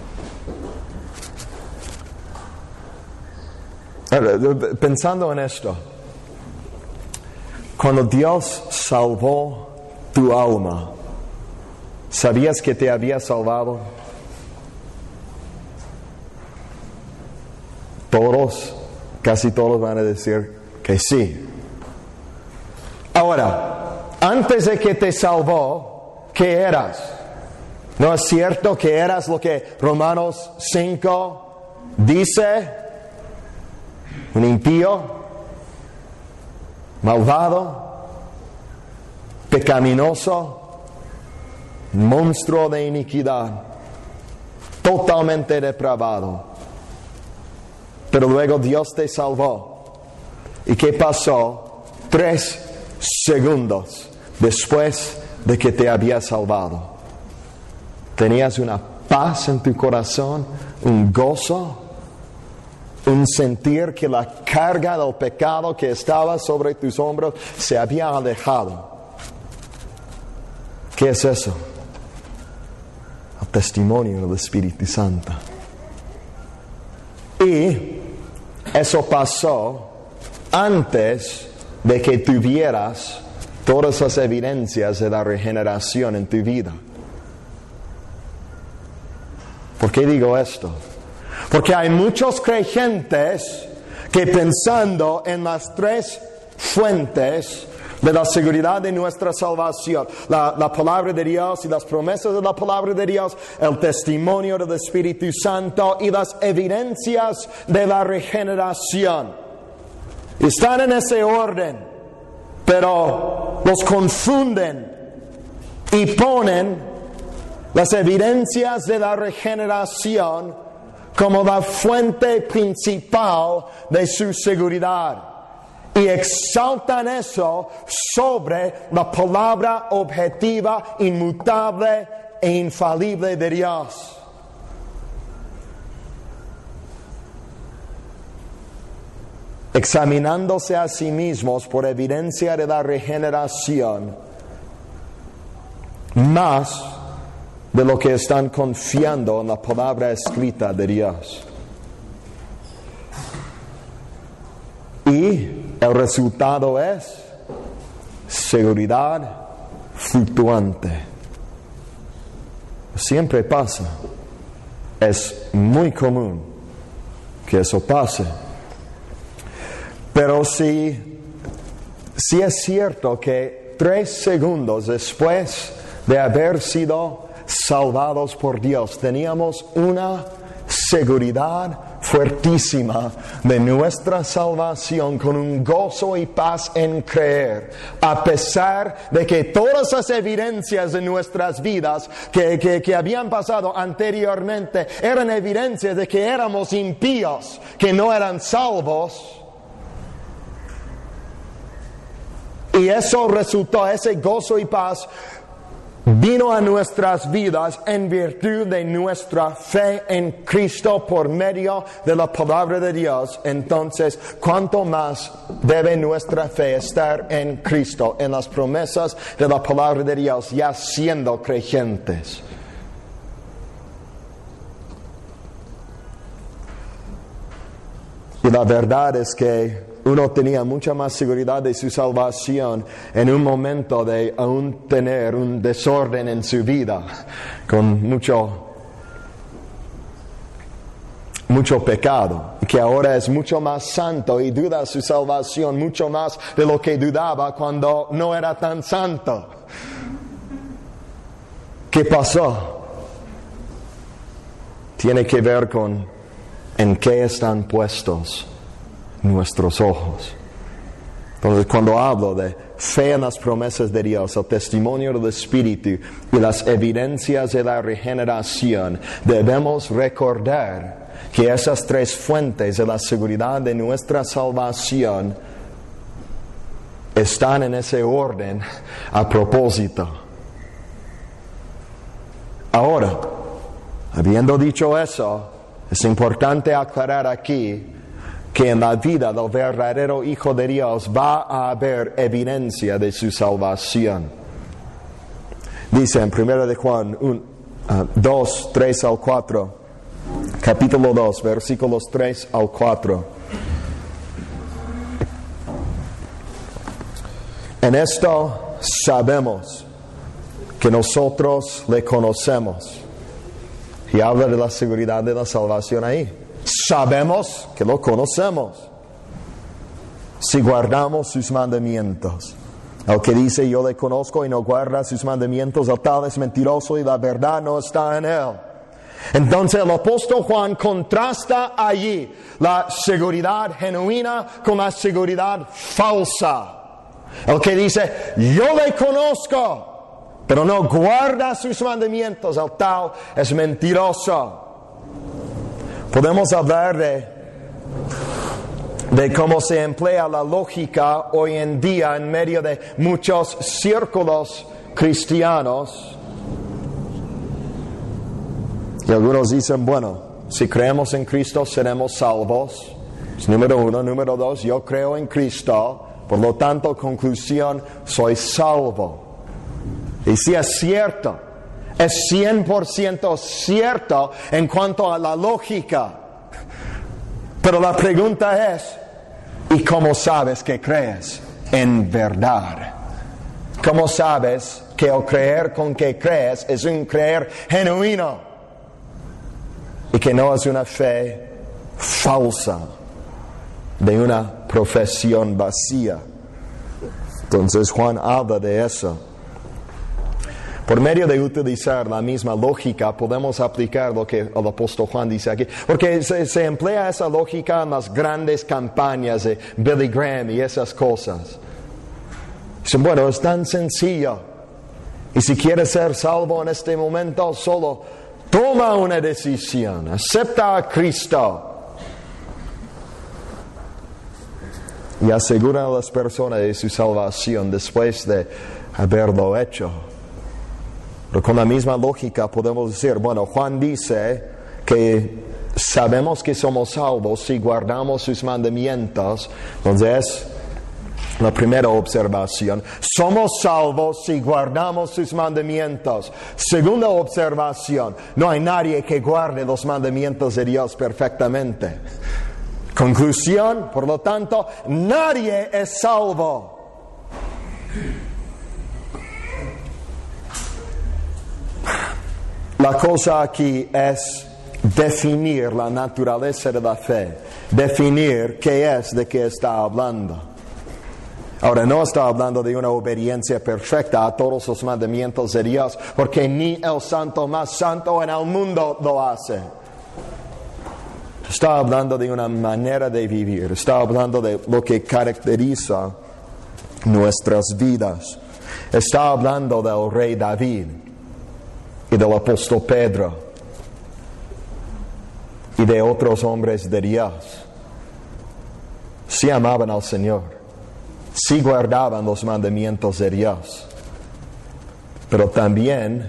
pensando en esto, cuando Dios salvó tu alma, ¿sabías que te había salvado? Todos, casi todos van a decir que sí. Ahora, antes de que te salvó, ¿qué eras? ¿No es cierto que eras lo que Romanos 5 dice? Un impío, malvado, pecaminoso, monstruo de iniquidad, totalmente depravado. Pero luego Dios te salvó. ¿Y qué pasó? 3 segundos después de que te había salvado. Tenías una paz en tu corazón, un gozo, un sentir que la carga del pecado que estaba sobre tus hombros se había alejado. ¿Qué es eso? El testimonio del Espíritu Santo. Y eso pasó antes de que tuvieras todas las evidencias de la regeneración en tu vida. ¿Por qué digo esto? Porque hay muchos creyentes que, pensando en las 3 fuentes de la seguridad de nuestra salvación, la palabra de Dios y las promesas de la palabra de Dios, el testimonio del Espíritu Santo y las evidencias de la regeneración, están en ese orden, pero los confunden y ponen las evidencias de la regeneración como la fuente principal de su seguridad. Y exaltan eso sobre la palabra objetiva, inmutable e infalible de Dios. Examinándose a sí mismos por evidencia de la regeneración, más de lo que están confiando en la palabra escrita de Dios. Y el resultado es seguridad fluctuante. Siempre pasa. Es muy común que eso pase. Pero si es cierto que 3 segundos después de haber sido salvados por Dios, teníamos una seguridad fuertísima de nuestra salvación, con un gozo y paz en creer, a pesar de que todas las evidencias de nuestras vidas que habían pasado anteriormente eran evidencias de que éramos impíos, que no eran salvos. Y eso resultó, ese gozo y paz vino a nuestras vidas en virtud de nuestra fe en Cristo por medio de la palabra de Dios. Entonces, ¿cuánto más debe nuestra fe estar en Cristo, en las promesas de la palabra de Dios, ya siendo creyentes? Y la verdad es que uno tenía mucha más seguridad de su salvación en un momento de aún tener un desorden en su vida, con mucho pecado, que ahora es mucho más santo y duda su salvación mucho más de lo que dudaba cuando no era tan santo. ¿Qué pasó? Tiene que ver con en qué están puestos nuestros ojos. Entonces, cuando hablo de fe en las promesas de Dios, el testimonio del Espíritu y las evidencias de la regeneración, debemos recordar que esas 3 fuentes de la seguridad de nuestra salvación están en ese orden a propósito. Ahora, habiendo dicho eso, es importante aclarar aquí que en la vida del verdadero Hijo de Dios va a haber evidencia de su salvación. Dice en 1 de Juan 2, 3 al 4, capítulo 2, versículos 3 al 4. En esto sabemos que nosotros le conocemos. Y habla de la seguridad de la salvación ahí. Sabemos que lo conocemos si guardamos sus mandamientos. El que dice yo le conozco y no guarda sus mandamientos, el tal es mentiroso y la verdad no está en él. Entonces el apóstol Juan contrasta allí la seguridad genuina con la seguridad falsa. El que dice yo le conozco, pero no guarda sus mandamientos, el tal es mentiroso. Podemos hablar de cómo se emplea la lógica hoy en día en medio de muchos círculos cristianos. Y algunos dicen, bueno, si creemos en Cristo seremos salvos. Es número 1. Número 2, yo creo en Cristo, por lo tanto, conclusión, soy salvo. Y si es cierto, es 100% cierto en cuanto a la lógica. Pero la pregunta es, ¿y cómo sabes que crees en verdad? ¿Cómo sabes que el creer con que crees es un creer genuino? Y que no es una fe falsa, de una profesión vacía. Entonces Juan habla de eso. Por medio de utilizar la misma lógica, podemos aplicar lo que el apóstol Juan dice aquí. Porque se emplea esa lógica en las grandes campañas de Billy Graham y esas cosas. Dicen, bueno, es tan sencillo. Y si quieres ser salvo en este momento, solo toma una decisión. Acepta a Cristo. Y asegura a las personas de su salvación después de haberlo hecho. Pero con la misma lógica podemos decir, bueno, Juan dice que sabemos que somos salvos si guardamos sus mandamientos. Entonces, la primera observación, somos salvos si guardamos sus mandamientos. Segunda observación, no hay nadie que guarde los mandamientos de Dios perfectamente. Conclusión, por lo tanto, nadie es salvo. La cosa aquí es definir la naturaleza de la fe, definir qué es de qué está hablando. Ahora, no está hablando de una obediencia perfecta a todos los mandamientos de Dios, porque ni el santo más santo en el mundo lo hace. Está hablando de una manera de vivir, está hablando de lo que caracteriza nuestras vidas. Está hablando del rey David y del apóstol Pedro y de otros hombres de Dios. Sí amaban al Señor, sí guardaban los mandamientos de Dios, pero también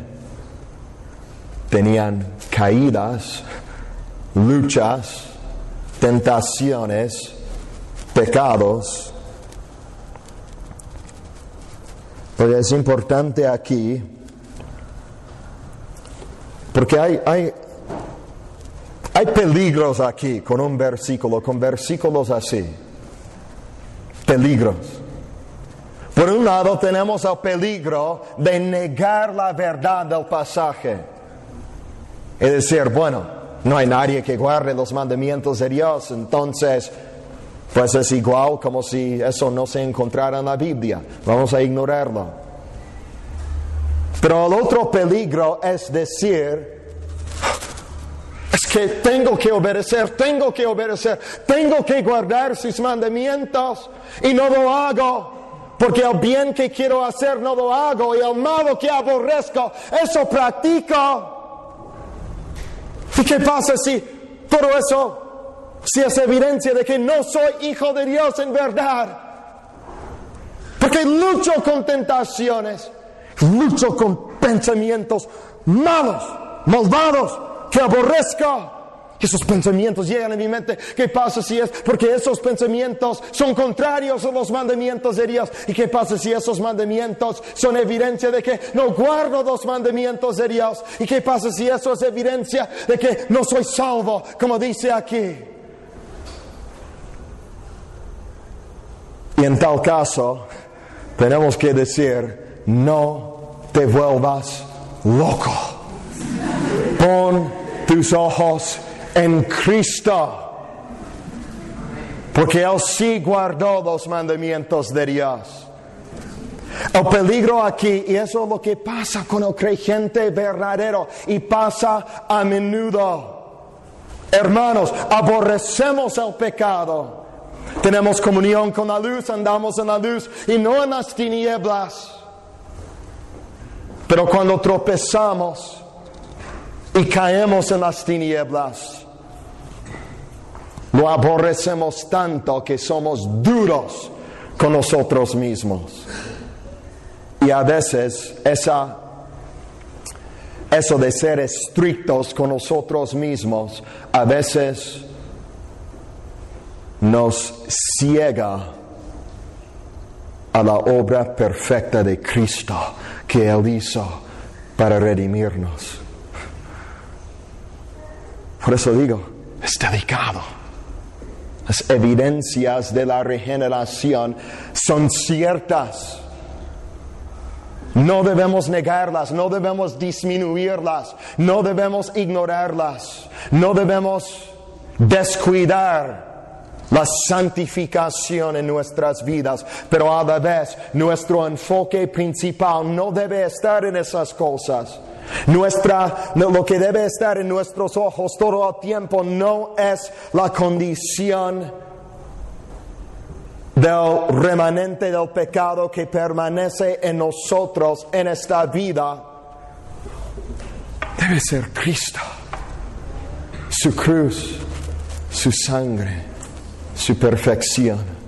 tenían caídas, luchas, tentaciones, pecados. Porque es importante aquí, porque hay peligros aquí con un versículo, con versículos así. Peligros. Por un lado tenemos el peligro de negar la verdad del pasaje. Es decir, bueno, no hay nadie que guarde los mandamientos de Dios, entonces, pues es igual como si eso no se encontrara en la Biblia. Vamos a ignorarlo. Pero el otro peligro es decir, es que tengo que obedecer, tengo que guardar sus mandamientos y no lo hago. Porque el bien que quiero hacer no lo hago y el mal que aborrezco, eso practico. ¿Y qué pasa si todo eso, si es evidencia de que no soy hijo de Dios en verdad? Porque lucho con tentaciones, lucho con pensamientos malos, malvados, que aborrezco. Esos pensamientos llegan a mi mente. ¿Qué pasa si es? Porque esos pensamientos son contrarios a los mandamientos de Dios. ¿Y qué pasa si esos mandamientos son evidencia de que no guardo los mandamientos de Dios? ¿Y qué pasa si eso es evidencia de que no soy salvo, como dice aquí? Y en tal caso, tenemos que decir, no te vuelvas loco. Pon tus ojos en Cristo, porque Él sí guardó los mandamientos de Dios. El peligro aquí, y eso es lo que pasa con el creyente verdadero, y pasa a menudo. Hermanos, aborrecemos el pecado. Tenemos comunión con la luz, andamos en la luz y no en las tinieblas. Pero cuando tropezamos y caemos en las tinieblas, lo aborrecemos tanto que somos duros con nosotros mismos. Y a veces eso de ser estrictos con nosotros mismos, a veces nos ciega a la obra perfecta de Cristo que Él hizo para redimirnos. Por eso digo, es delicado. Las evidencias de la regeneración son ciertas. No debemos negarlas, no debemos disminuirlas, no debemos ignorarlas, no debemos descuidar la santificación en nuestras vidas, pero a la vez nuestro enfoque principal no debe estar en esas cosas. Lo que debe estar en nuestros ojos todo el tiempo no es la condición del remanente del pecado que permanece en nosotros en esta vida, debe ser Cristo. Su cruz, su sangre, su perfección.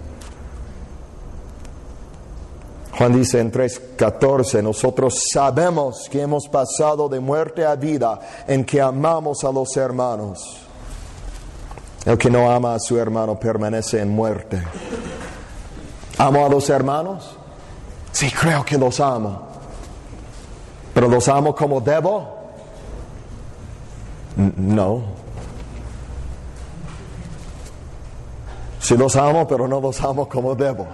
Juan dice en 3:14, nosotros sabemos que hemos pasado de muerte a vida en que amamos a los hermanos. El que no ama a su hermano permanece en muerte. ¿Amo a los hermanos? Sí, creo que los amo. ¿Pero los amo como debo? No. Sí los amo, pero no los amo como debo.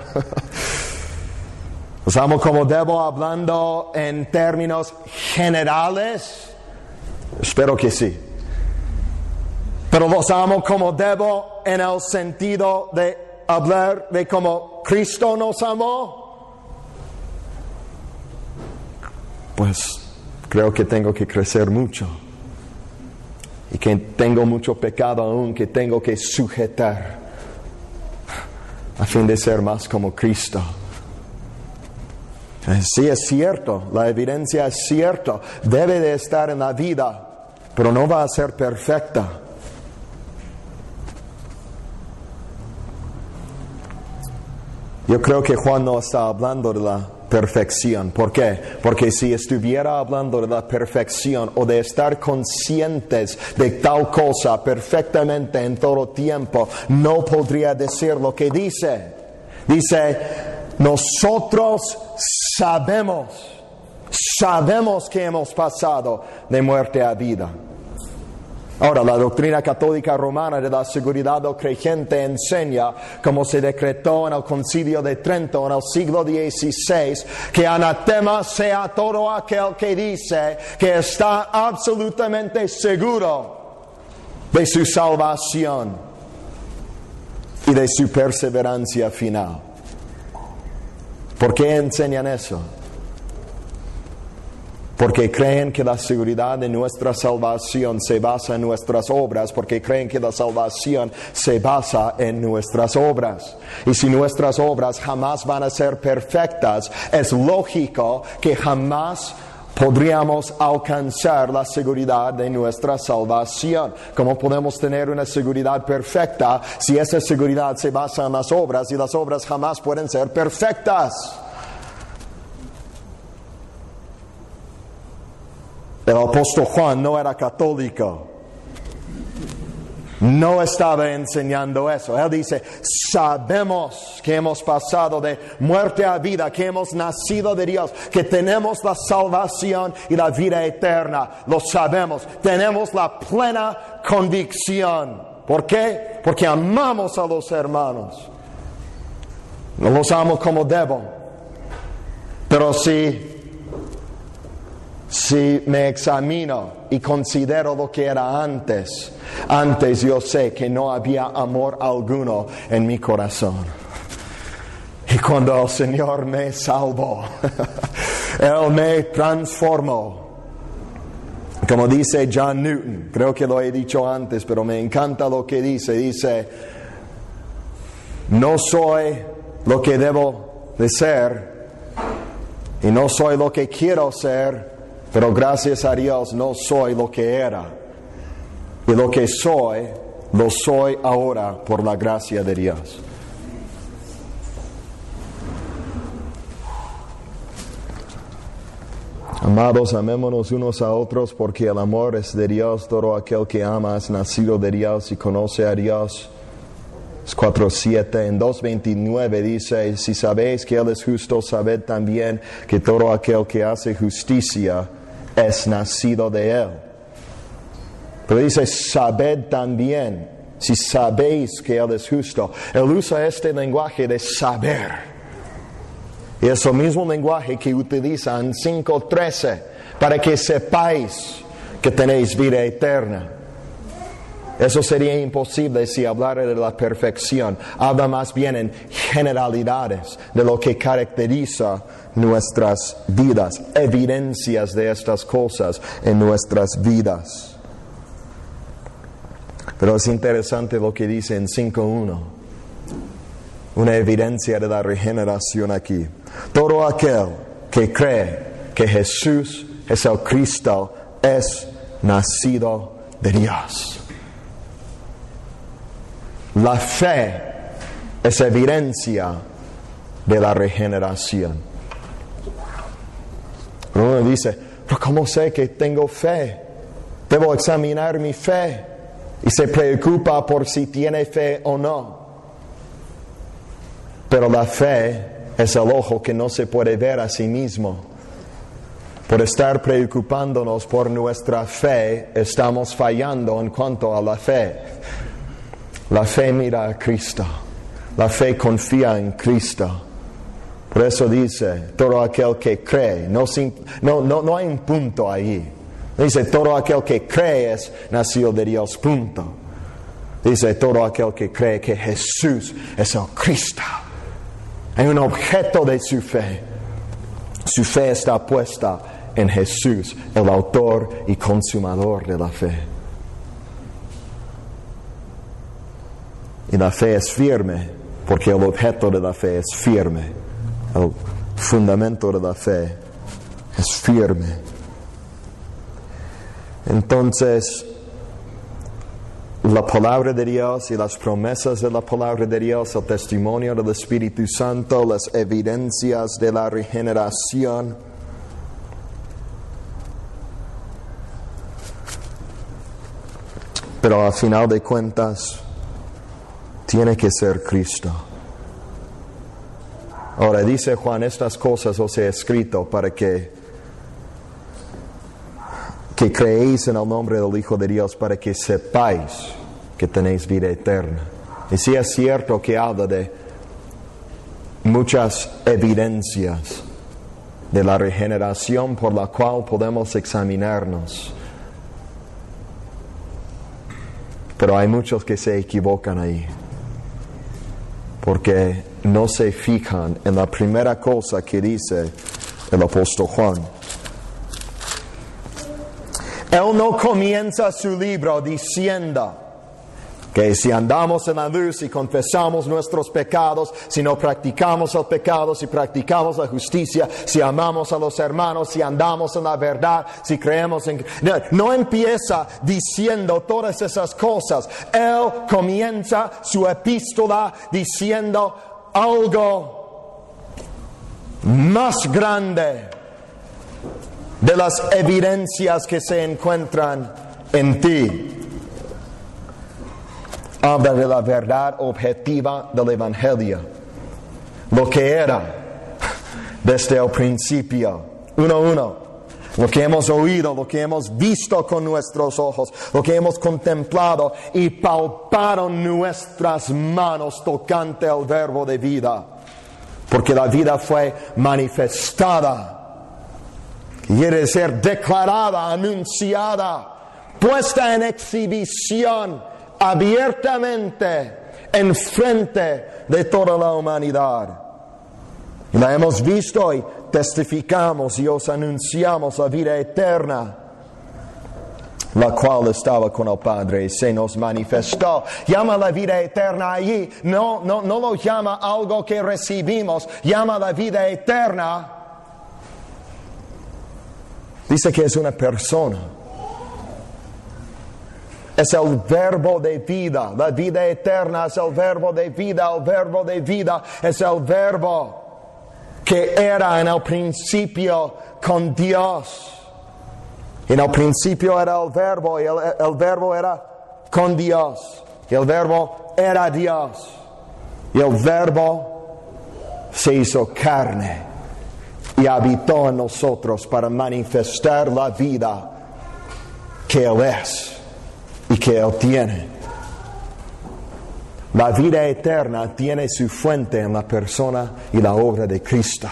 Los amo como debo hablando en términos generales. Espero que sí. Pero los amo como debo en el sentido de hablar de cómo Cristo nos amó. Pues creo que tengo que crecer mucho. Y que tengo mucho pecado aún que tengo que sujetar a fin de ser más como Cristo. Sí, es cierto, la evidencia es cierta, debe de estar en la vida, pero no va a ser perfecta. Yo creo que Juan no está hablando de la perfección. ¿Por qué? Porque si estuviera hablando de la perfección o de estar conscientes de tal cosa perfectamente en todo tiempo, no podría decir lo que dice. Dice, nosotros sabemos que hemos pasado de muerte a vida. Ahora, la doctrina católica romana de la seguridad del creyente enseña, como se decretó en el Concilio de Trento en el siglo XVI, que anatema sea todo aquel que dice que está absolutamente seguro de su salvación y de su perseverancia final. ¿Por qué enseñan eso? Porque creen que la seguridad de nuestra salvación se basa en nuestras obras, porque creen que la salvación se basa en nuestras obras. Y si nuestras obras jamás van a ser perfectas, es lógico que jamás podríamos alcanzar la seguridad de nuestra salvación. ¿Cómo podemos tener una seguridad perfecta si esa seguridad se basa en las obras y las obras jamás pueden ser perfectas? El apóstol Juan no era católico. No estaba enseñando eso. Él dice, sabemos que hemos pasado de muerte a vida, que hemos nacido de Dios, que tenemos la salvación y la vida eterna. Lo sabemos. Tenemos la plena convicción. ¿Por qué? Porque amamos a los hermanos. No los amo como debo. Pero si me examino y considero lo que era antes yo sé que no había amor alguno en mi corazón. Y cuando el Señor me salvó, Él me transformó. Como dice John Newton, creo que lo he dicho antes, pero me encanta lo que dice, no soy lo que debo de ser y no soy lo que quiero ser, pero gracias a Dios no soy lo que era. Y lo que soy, lo soy ahora por la gracia de Dios. Amados, amémonos unos a otros porque el amor es de Dios. Todo aquel que ama es nacido de Dios y conoce a Dios. 4:7. En 2:29 dice, si sabéis que Él es justo, sabed también que todo aquel que hace justicia es nacido de Él. Pero dice, sabed también, si sabéis que Él es justo. Él usa este lenguaje de saber. Y es el mismo lenguaje que utiliza en 5:13, para que sepáis que tenéis vida eterna. Eso sería imposible si hablara de la perfección. Habla más bien en generalidades de lo que caracteriza nuestras vidas, evidencias de estas cosas en nuestras vidas. Pero es interesante lo que dice en 5:1. una evidencia de la regeneración aquí. Todo aquel que cree que Jesús es el Cristo es nacido de Dios. La fe es evidencia de la regeneración. Uno dice, pero ¿cómo sé que tengo fe? Debo examinar mi fe. Y se preocupa por si tiene fe o no. Pero la fe es el ojo que no se puede ver a sí mismo. Por estar preocupándonos por nuestra fe, estamos fallando en cuanto a la fe. La fe mira a Cristo. La fe confía en Cristo. Por eso dice, todo aquel que cree, no hay un punto ahí. Dice, todo aquel que cree es nacido de Dios, punto. Dice, todo aquel que cree que Jesús es el Cristo. Hay un objeto de su fe. Su fe está puesta en Jesús, el autor y consumador de la fe. Y la fe es firme, porque el objeto de la fe es firme. El fundamento de la fe es firme. Entonces, la palabra de Dios y las promesas de la palabra de Dios, el testimonio del Espíritu Santo, las evidencias de la regeneración, pero al final de cuentas, tiene que ser Cristo. Ahora dice Juan, estas cosas os he escrito para que creéis en el nombre del Hijo de Dios, para que sepáis que tenéis vida eterna. Y sí es cierto que habla de muchas evidencias de la regeneración por la cual podemos examinarnos. Pero hay muchos que se equivocan ahí, porque no se fijan en la primera cosa que dice el apóstol Juan. Él no comienza su libro diciendo que si andamos en la luz y confesamos nuestros pecados, si no practicamos el pecado, si practicamos la justicia, si amamos a los hermanos, si andamos en la verdad, si creemos en... No empieza diciendo todas esas cosas. Él comienza su epístola diciendo algo más grande de las evidencias que se encuentran en ti. Habla de la verdad objetiva del Evangelio. Lo que era desde el principio. 1:1. Lo que hemos oído, lo que hemos visto con nuestros ojos, lo que hemos contemplado y palpado nuestras manos tocante al verbo de vida. Porque la vida fue manifestada. Quiere ser declarada, anunciada, puesta en exhibición abiertamente en frente de toda la humanidad. Y la hemos visto y testificamos y os anunciamos la vida eterna, la cual estaba con el Padre y se nos manifestó. Llama la vida eterna allí, no lo llama algo que recibimos, llama la vida eterna. Dice que es una persona. Es el verbo de vida. La vida eterna es el verbo de vida. El verbo de vida es el verbo que era en el principio con Dios. En el principio era el verbo y el verbo era con Dios. Y el verbo era Dios. Y el verbo se hizo carne y habitó en nosotros para manifestar la vida que Él es y que Él tiene. La vida eterna tiene su fuente en la persona y la obra de Cristo.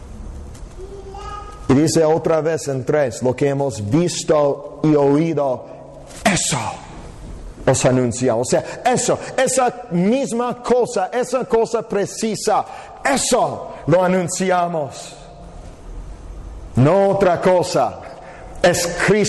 Y dice otra vez en 3, lo que hemos visto y oído, eso os anunciamos. O sea, eso, esa misma cosa, esa cosa precisa, eso lo anunciamos. No otra cosa, es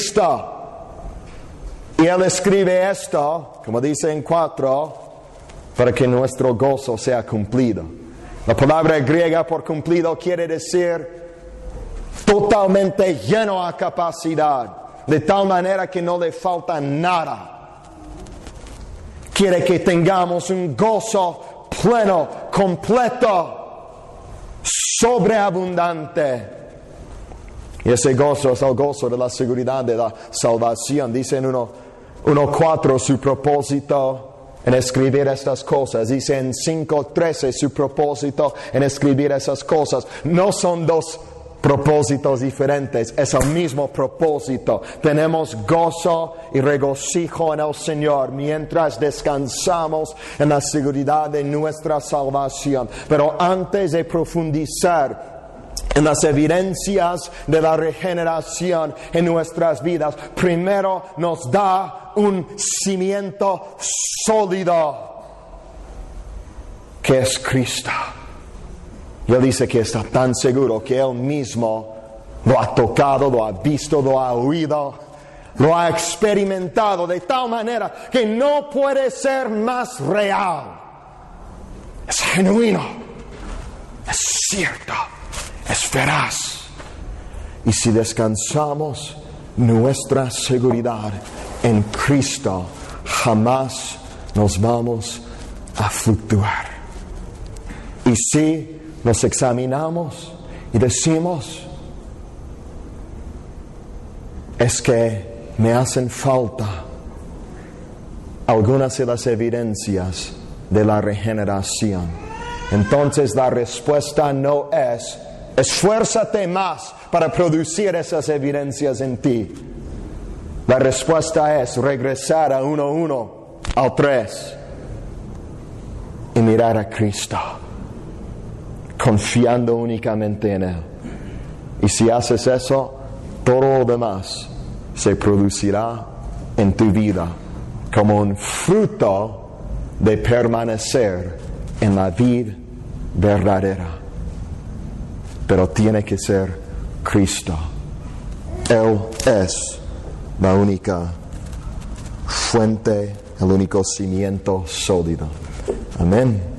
Cristo. Y Él escribe esto, como dice en 4, para que nuestro gozo sea cumplido. La palabra griega por cumplido quiere decir totalmente lleno a capacidad, de tal manera que no le falta nada. Quiere que tengamos un gozo pleno, completo, sobreabundante. Y ese gozo es el gozo de la seguridad de la salvación. Dice en 1:4 su propósito en escribir estas cosas. Dice en 5:13 su propósito en escribir esas cosas. No son dos propósitos diferentes, es el mismo propósito. Tenemos gozo y regocijo en el Señor mientras descansamos en la seguridad de nuestra salvación. Pero antes de profundizar en las evidencias de la regeneración en nuestras vidas, primero nos da un cimiento sólido, que es Cristo. Y Él dice que está tan seguro que Él mismo lo ha tocado, lo ha visto, lo ha oído, lo ha experimentado de tal manera que no puede ser más real. Es genuino, es cierto, es veraz. Y si descansamos nuestra seguridad en Cristo, jamás nos vamos a fluctuar. Y si nos examinamos y decimos, es que me hacen falta algunas de las evidencias de la regeneración, entonces la respuesta no es esfuérzate más para producir esas evidencias en ti. La respuesta es regresar a 1:1, al 3 y mirar a Cristo, confiando únicamente en Él. Y si haces eso, todo lo demás se producirá en tu vida como un fruto de permanecer en la vid verdadera. Pero tiene que ser Cristo. Él es la única fuente, el único cimiento sólido. Amén.